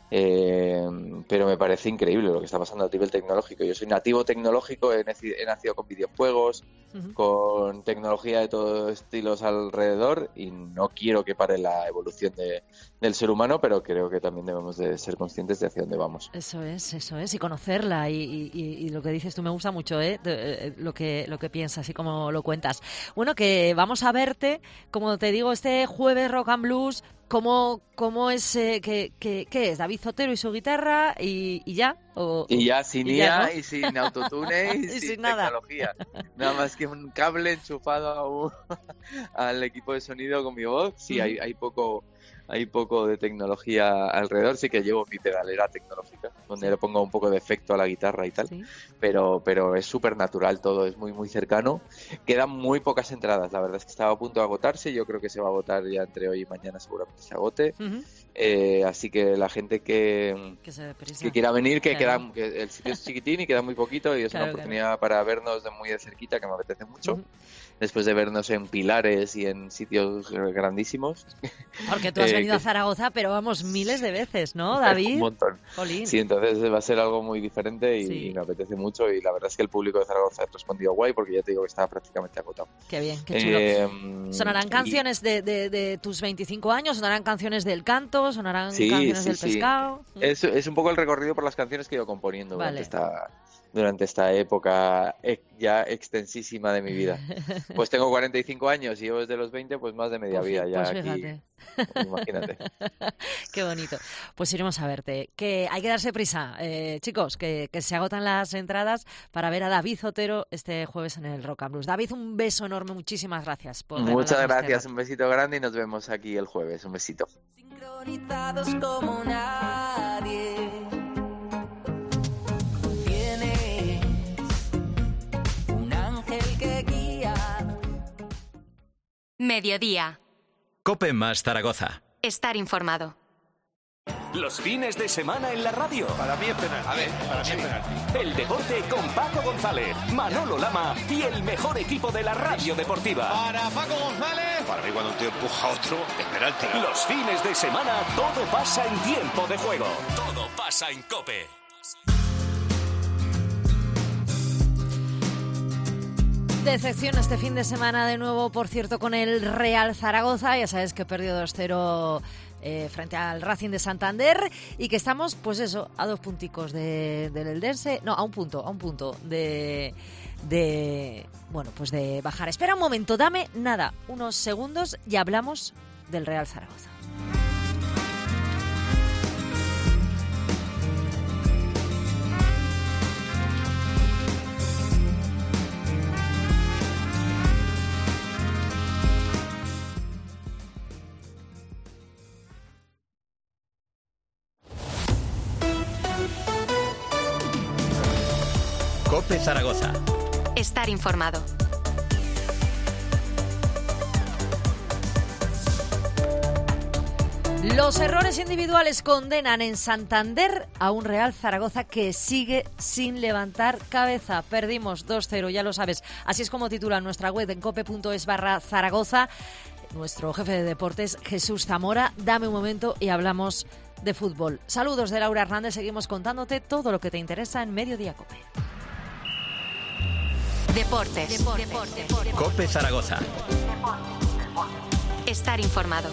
Eh, pero me parece increíble lo que está pasando a nivel tecnológico. Yo soy nativo tecnológico, he, nacido, he nacido con videojuegos, uh-huh. con tecnología de todos estilos alrededor, y no quiero que pare la evolución de, del ser humano, pero creo que también debemos de ser conscientes de hacia dónde vamos. Eso es, eso es, y conocerla, y, y, y lo que dices tú me gusta mucho, ¿eh? De, lo que lo que piensas y cómo lo cuentas. Bueno, que vamos a verte, como te digo, este jueves Rock and Blues. ¿Cómo, cómo es, eh, qué, qué, qué es? ¿David Zotero y su guitarra y, y ya? O, y ya, sin I A, ya, ¿no? y sin autotune y, y sin, sin nada. Tecnología. Nada más que un cable enchufado a un, al equipo de sonido con mi voz. Sí, uh-huh. hay, hay poco... Hay poco de tecnología alrededor, sí que llevo mi pedalera tecnológica, donde sí. le pongo un poco de efecto a la guitarra y tal, sí. pero pero es súper natural todo, es muy muy cercano. Quedan muy pocas entradas, la verdad es que estaba a punto de agotarse, yo creo que se va a agotar ya entre hoy y mañana, seguramente se agote. Uh-huh. Eh, así que la gente que, que, se que quiera venir, que, claro. queda, que el sitio es chiquitín y queda muy poquito, y es claro, una oportunidad claro. para vernos de muy de cerquita, que me apetece mucho. Uh-huh. Después de vernos en pilares y en sitios grandísimos. Porque tú has venido eh, a Zaragoza, pero vamos, miles de veces, ¿no, David? Un montón. Jolín. Sí, entonces va a ser algo muy diferente y, sí. y me apetece mucho, y la verdad es que el público de Zaragoza ha respondido guay, porque ya te digo que estaba prácticamente agotado. Qué bien, qué chulo. Eh, ¿Sonarán canciones y... de, de, de tus veinticinco años? ¿Sonarán canciones del canto? ¿Sonarán sí, canciones sí, del sí. pescado? Es, es un poco el recorrido por las canciones que he ido componiendo vale. durante esta... durante esta época ya extensísima de mi vida. Pues tengo cuarenta y cinco años y llevo desde los veinte, pues más de media pues, vida ya pues aquí. Fíjate. Imagínate. Qué bonito. Pues iremos a verte. Que hay que darse prisa, eh, chicos, que, que se agotan las entradas para ver a David Zotero este jueves en el Rock and Blues. David, un beso enorme, muchísimas gracias por Muchas gracias, este un besito grande y nos vemos aquí el jueves. Un besito. Sincronizados como nadie. Mediodía. COPE más Zaragoza. Estar informado. Los fines de semana en la radio. Para mí es penalti. A ver, para mí es penalti. El deporte con Paco González, Manolo Lama y el mejor equipo de la radio deportiva. Para Paco González. Para mí cuando un tío empuja a otro es penalti. Los fines de semana todo pasa en tiempo de juego. Todo pasa en COPE. Decepción este fin de semana de nuevo, por cierto, con el Real Zaragoza. Ya sabes que perdió dos cero eh, frente al Racing de Santander y que estamos, pues eso, a dos punticos de, del Eldense. No, a un punto, a un punto de, de, bueno, pues de bajar. Espera un momento, dame nada, unos segundos y hablamos del Real Zaragoza. COPE Zaragoza. Estar informado. Los errores individuales condenan en Santander a un Real Zaragoza que sigue sin levantar cabeza. Perdimos dos cero, ya lo sabes. Así es como titula nuestra web en cope.es barra Zaragoza. Nuestro jefe de deportes, Jesús Zamora. Dame un momento y hablamos de fútbol. Saludos de Laura Hernández. Seguimos contándote todo lo que te interesa en Mediodía COPE. Deportes. Deportes. Deportes. Deportes. COPE Zaragoza. Estar informado.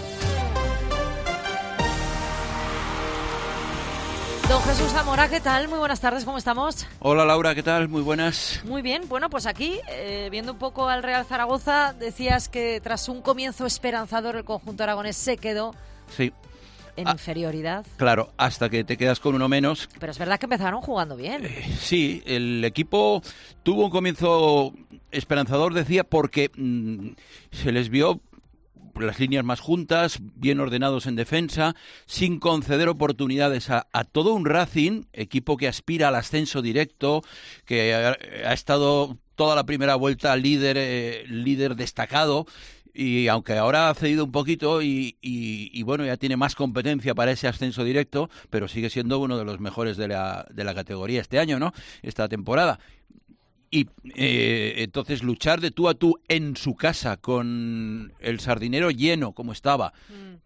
Don Jesús Zamora, ¿qué tal? Muy buenas tardes, ¿cómo estamos? Hola Laura, ¿qué tal? Muy buenas. Muy bien, bueno, pues aquí, eh, viendo un poco al Real Zaragoza, decías que tras un comienzo esperanzador el conjunto aragonés se quedó sí. en ah, inferioridad. Claro, hasta que te quedas con uno menos. Pero es verdad que empezaron jugando bien. Eh, sí, el equipo tuvo un comienzo esperanzador, decía, porque mmm, se les vio las líneas más juntas, bien ordenados en defensa, sin conceder oportunidades a, a todo un Racing, equipo que aspira al ascenso directo, que ha, ha estado toda la primera vuelta líder, eh, líder destacado, y aunque ahora ha cedido un poquito y, y, y bueno, ya tiene más competencia para ese ascenso directo, pero sigue siendo uno de los mejores de la, de la categoría este año, ¿no? Esta temporada. Y eh, entonces luchar de tú a tú en su casa con el Sardinero lleno como estaba, mm.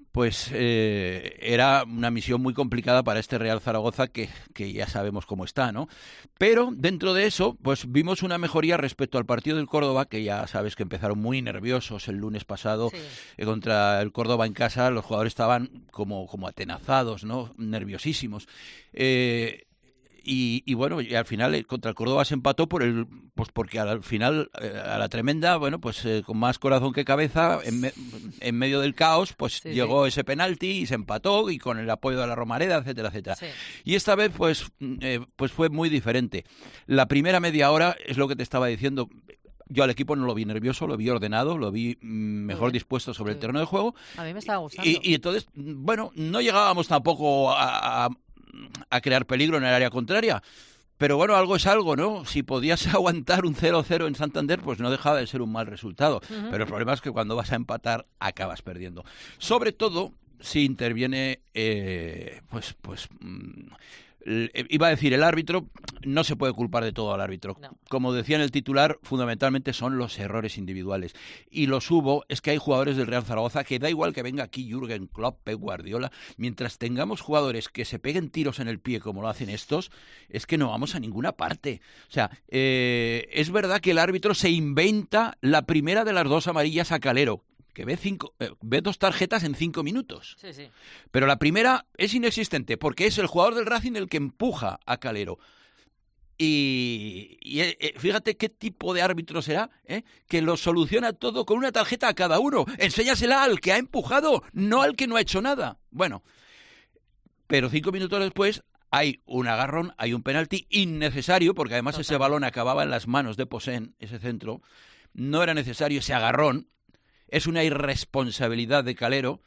pues eh, era una misión muy complicada para este Real Zaragoza que, que ya sabemos cómo está, ¿no? Pero dentro de eso, pues vimos una mejoría respecto al partido del Córdoba, que ya sabes que empezaron muy nerviosos el lunes pasado, sí. eh, contra el Córdoba en casa. Los jugadores estaban como, como atenazados, ¿no? Nerviosísimos. Eh, Y, y bueno, y al final eh, contra el Córdoba se empató por el, pues porque al final, eh, a la tremenda, bueno, pues eh, con más corazón que cabeza, en, me, en medio del caos, pues sí, llegó sí. ese penalti y se empató, y con el apoyo de la Romareda, etcétera, etcétera. Sí. Y esta vez, pues, eh, pues fue muy diferente. La primera media hora, es lo que te estaba diciendo, yo al equipo no lo vi nervioso, lo vi ordenado, lo vi mejor dispuesto sobre el terreno de juego. A mí me estaba gustando. Y, y entonces, bueno, no llegábamos tampoco a, a a crear peligro en el área contraria. Pero bueno, algo es algo, ¿no? Si podías aguantar un cero cero en Santander, pues no dejaba de ser un mal resultado. Uh-huh. Pero el problema es que cuando vas a empatar, acabas perdiendo. Sobre todo si interviene, eh, pues, pues, mmm, iba a decir el árbitro. No se puede culpar de todo al árbitro. No. Como decía en el titular, fundamentalmente son los errores individuales. Y los hubo, es que hay jugadores del Real Zaragoza que da igual que venga aquí Jürgen Klopp, Pep Guardiola, mientras tengamos jugadores que se peguen tiros en el pie como lo hacen estos, es que no vamos a ninguna parte. O sea, eh, es verdad que el árbitro se inventa la primera de las dos amarillas a Calero, que ve, cinco, eh, ve dos tarjetas en cinco minutos. Sí, sí. Pero la primera es inexistente, porque es el jugador del Racing el que empuja a Calero. Y, y eh, fíjate qué tipo de árbitro será, ¿eh? Que lo soluciona todo con una tarjeta a cada uno. Enséñasela al que ha empujado, no al que no ha hecho nada. Bueno, pero cinco minutos después hay un agarrón, hay un penalti innecesario, porque además Total. ese balón acababa en las manos de Posen, ese centro. No era necesario ese agarrón. Es una irresponsabilidad de Calero.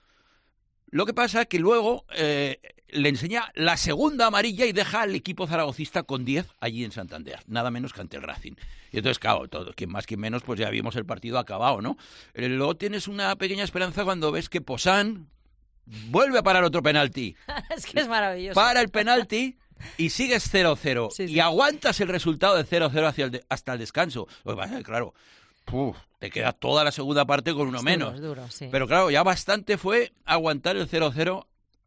Lo que pasa es que luego eh, le enseña la segunda amarilla y deja al equipo zaragocista con diez allí en Santander, nada menos que ante el Racing. Y entonces, claro, todo, quien más, quien menos, pues ya vimos el partido acabado, ¿no? Eh, luego tienes una pequeña esperanza cuando ves que Posan vuelve a parar otro penalti. Es que es maravilloso. Para el penalti y sigues cero cero. Sí, sí. Y aguantas el resultado de cero cero hacia el de, hasta el descanso. Lo que pasa es que, claro, Uf, te queda toda la segunda parte con uno es menos. Duro, duro, sí. Pero claro, ya bastante fue aguantar el cero cero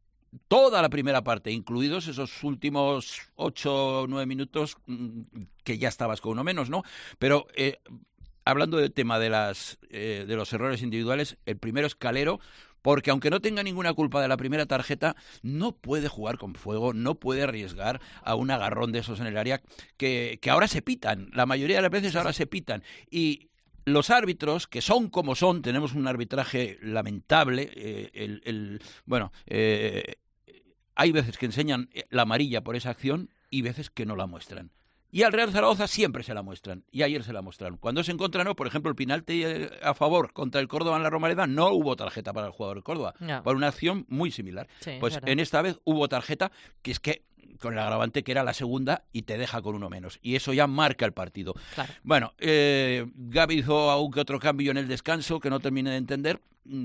toda la primera parte, incluidos esos últimos ocho o nueve minutos que ya estabas con uno menos, ¿no? Pero eh, hablando del tema de, las, eh, de los errores individuales, el primero es Calero, porque aunque no tenga ninguna culpa de la primera tarjeta, no puede jugar con fuego, no puede arriesgar a un agarrón de esos en el área que, que ahora se pitan. La mayoría de las veces ahora se pitan. Y los árbitros, que son como son, tenemos un arbitraje lamentable, eh, el, el, bueno, eh, hay veces que enseñan la amarilla por esa acción y veces que no la muestran. Y al Real Zaragoza siempre se la muestran, y ayer se la mostraron. Cuando se encontró, no, por ejemplo, el penalti a favor contra el Córdoba en la Romareda, no hubo tarjeta para el jugador del Córdoba, no. por una acción muy similar. Sí, pues en esta vez hubo tarjeta, que es que con el agravante que era la segunda y te deja con uno menos. Y eso ya marca el partido. Claro. Bueno, eh, Gavi hizo algún que otro cambio en el descanso que no terminé de entender,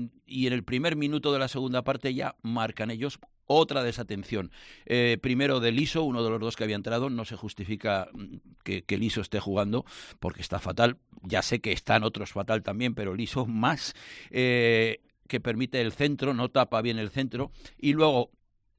y en el primer minuto de la segunda parte ya marcan ellos otra desatención. Eh, primero de Liso, uno de los dos que había entrado. No se justifica que, que Liso esté jugando porque está fatal. Ya sé que están otros fatal también, pero Liso más, eh, que permite el centro, no tapa bien el centro. Y luego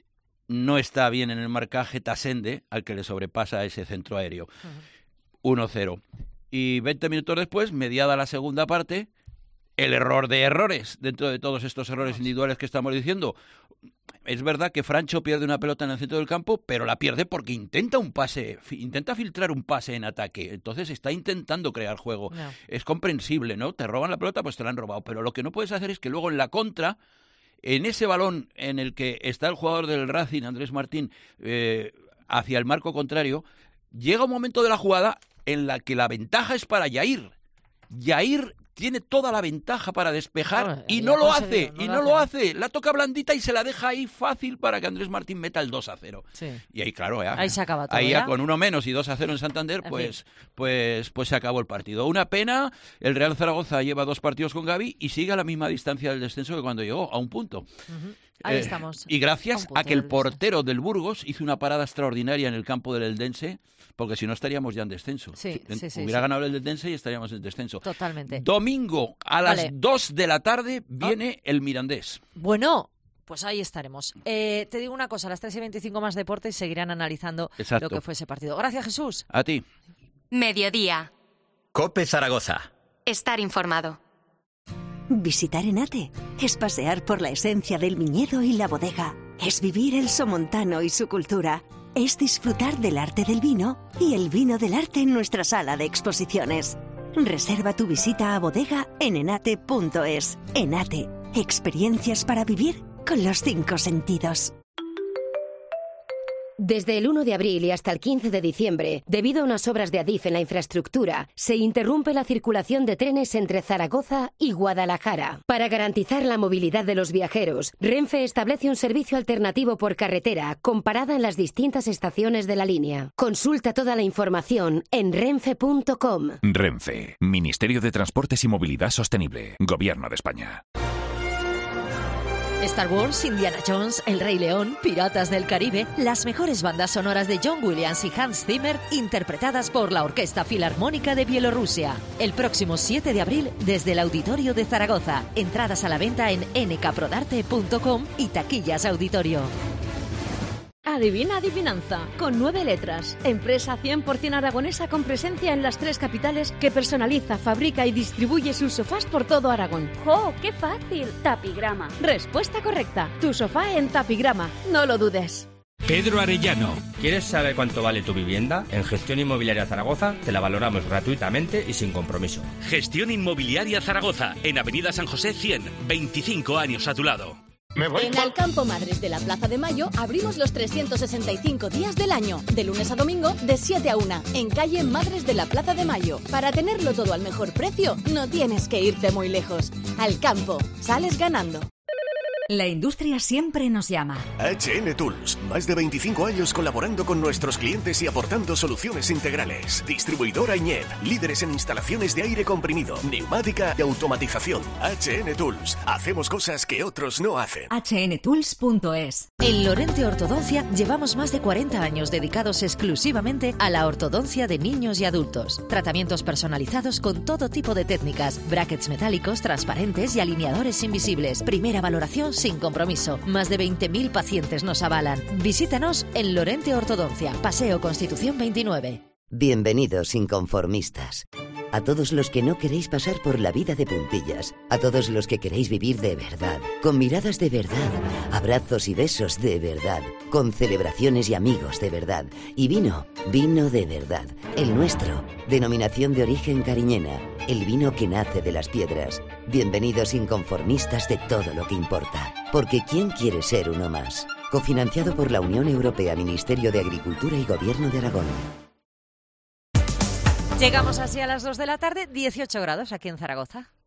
no está bien en el marcaje Tasende, al que le sobrepasa ese centro aéreo. Uh-huh. uno cero. Y veinte minutos después, mediada la segunda parte, el error de errores, dentro de todos estos errores individuales que estamos diciendo. Es verdad que Francho pierde una pelota en el centro del campo, pero la pierde porque intenta un pase, intenta filtrar un pase en ataque. Entonces está intentando crear juego. No. Es comprensible, ¿no? Te roban la pelota, pues te la han robado. Pero lo que no puedes hacer es que luego en la contra, en ese balón en el que está el jugador del Racing, Andrés Martín, eh, hacia el marco contrario, llega un momento de la jugada en la que la ventaja es para Yair. Yair tiene toda la ventaja para despejar no, y no lo hace, no y no lo hace. La toca blandita y se la deja ahí fácil para que Andrés Martín meta el dos a cero. Sí. Y ahí, claro, ya, ahí se acaba todo. Ahí ya ya con uno menos y dos a cero en Santander, pues, pues, pues se acabó el partido. Una pena, el Real Zaragoza lleva dos partidos con Gavi y sigue a la misma distancia del descenso que cuando llegó, a un punto. Uh-huh. Ahí eh, estamos. Y gracias a, a que el portero del Burgos hizo una parada extraordinaria en el campo del Eldense, porque si no estaríamos ya en descenso. Sí, sí, sí, Hubiera sí. ganado el Eldense y estaríamos en descenso. Totalmente. Domingo a las vale. dos de la tarde viene oh. el Mirandés. Bueno, pues ahí estaremos. Eh, te digo una cosa, a las tres y veinticinco más deporte y seguirán analizando Exacto. lo que fue ese partido. Gracias, Jesús. A ti. Mediodía. COPE Zaragoza. Estar informado. Visitar Enate es pasear por la esencia del viñedo y la bodega. Es vivir el somontano y su cultura. Es disfrutar del arte del vino y el vino del arte en nuestra sala de exposiciones. Reserva tu visita a bodega en enate punto es. Enate, experiencias para vivir con los cinco sentidos. Desde el uno de abril y hasta el quince de diciembre, debido a unas obras de Adif en la infraestructura, se interrumpe la circulación de trenes entre Zaragoza y Guadalajara. Para garantizar la movilidad de los viajeros, Renfe establece un servicio alternativo por carretera con parada en las distintas estaciones de la línea. Consulta toda la información en renfe punto com. Renfe, Ministerio de Transportes y Movilidad Sostenible, Gobierno de España. Star Wars, Indiana Jones, El Rey León, Piratas del Caribe, las mejores bandas sonoras de John Williams y Hans Zimmer, interpretadas por la Orquesta Filarmónica de Bielorrusia. El próximo siete de abril, desde el Auditorio de Zaragoza. Entradas a la venta en ene ka prodarte punto com y taquillas auditorio. Adivina adivinanza, con nueve letras. Empresa cien por ciento aragonesa con presencia en las tres capitales que personaliza, fabrica y distribuye sus sofás por todo Aragón. ¡Oh, qué fácil! Tapigrama. Respuesta correcta. Tu sofá en Tapigrama. No lo dudes. Pedro Arellano. ¿Quieres saber cuánto vale tu vivienda? En Gestión Inmobiliaria Zaragoza te la valoramos gratuitamente y sin compromiso. Gestión Inmobiliaria Zaragoza, en Avenida San José cien, veinticinco años a tu lado. En Alcampo Madres de la Plaza de Mayo abrimos los trescientos sesenta y cinco días del año, de lunes a domingo, de siete a una, en calle Madres de la Plaza de Mayo. Para tenerlo todo al mejor precio, no tienes que irte muy lejos. Alcampo, sales ganando. La industria siempre nos llama. H N Tools, más de veinticinco años colaborando con nuestros clientes y aportando soluciones integrales. Distribuidora Iñep, líderes en instalaciones de aire comprimido, neumática y automatización. H N Tools, hacemos cosas que otros no hacen. hache ene tools punto es. En Lorente Ortodoncia llevamos más de cuarenta años dedicados exclusivamente a la ortodoncia de niños y adultos. Tratamientos personalizados con todo tipo de técnicas, brackets metálicos, transparentes y alineadores invisibles. Primera valoración sin compromiso. Más de veinte mil pacientes nos avalan. Visítanos en Lorente Ortodoncia, Paseo Constitución veintinueve. Bienvenidos inconformistas. A todos los que no queréis pasar por la vida de puntillas, a todos los que queréis vivir de verdad, con miradas de verdad, abrazos y besos de verdad, con celebraciones y amigos de verdad, y vino, vino de verdad, el nuestro, denominación de origen cariñena, el vino que nace de las piedras. Bienvenidos inconformistas de todo lo que importa, porque ¿quién quiere ser uno más? Cofinanciado por la Unión Europea, Ministerio de Agricultura y Gobierno de Aragón. Llegamos así a las dos de la tarde, dieciocho grados aquí en Zaragoza.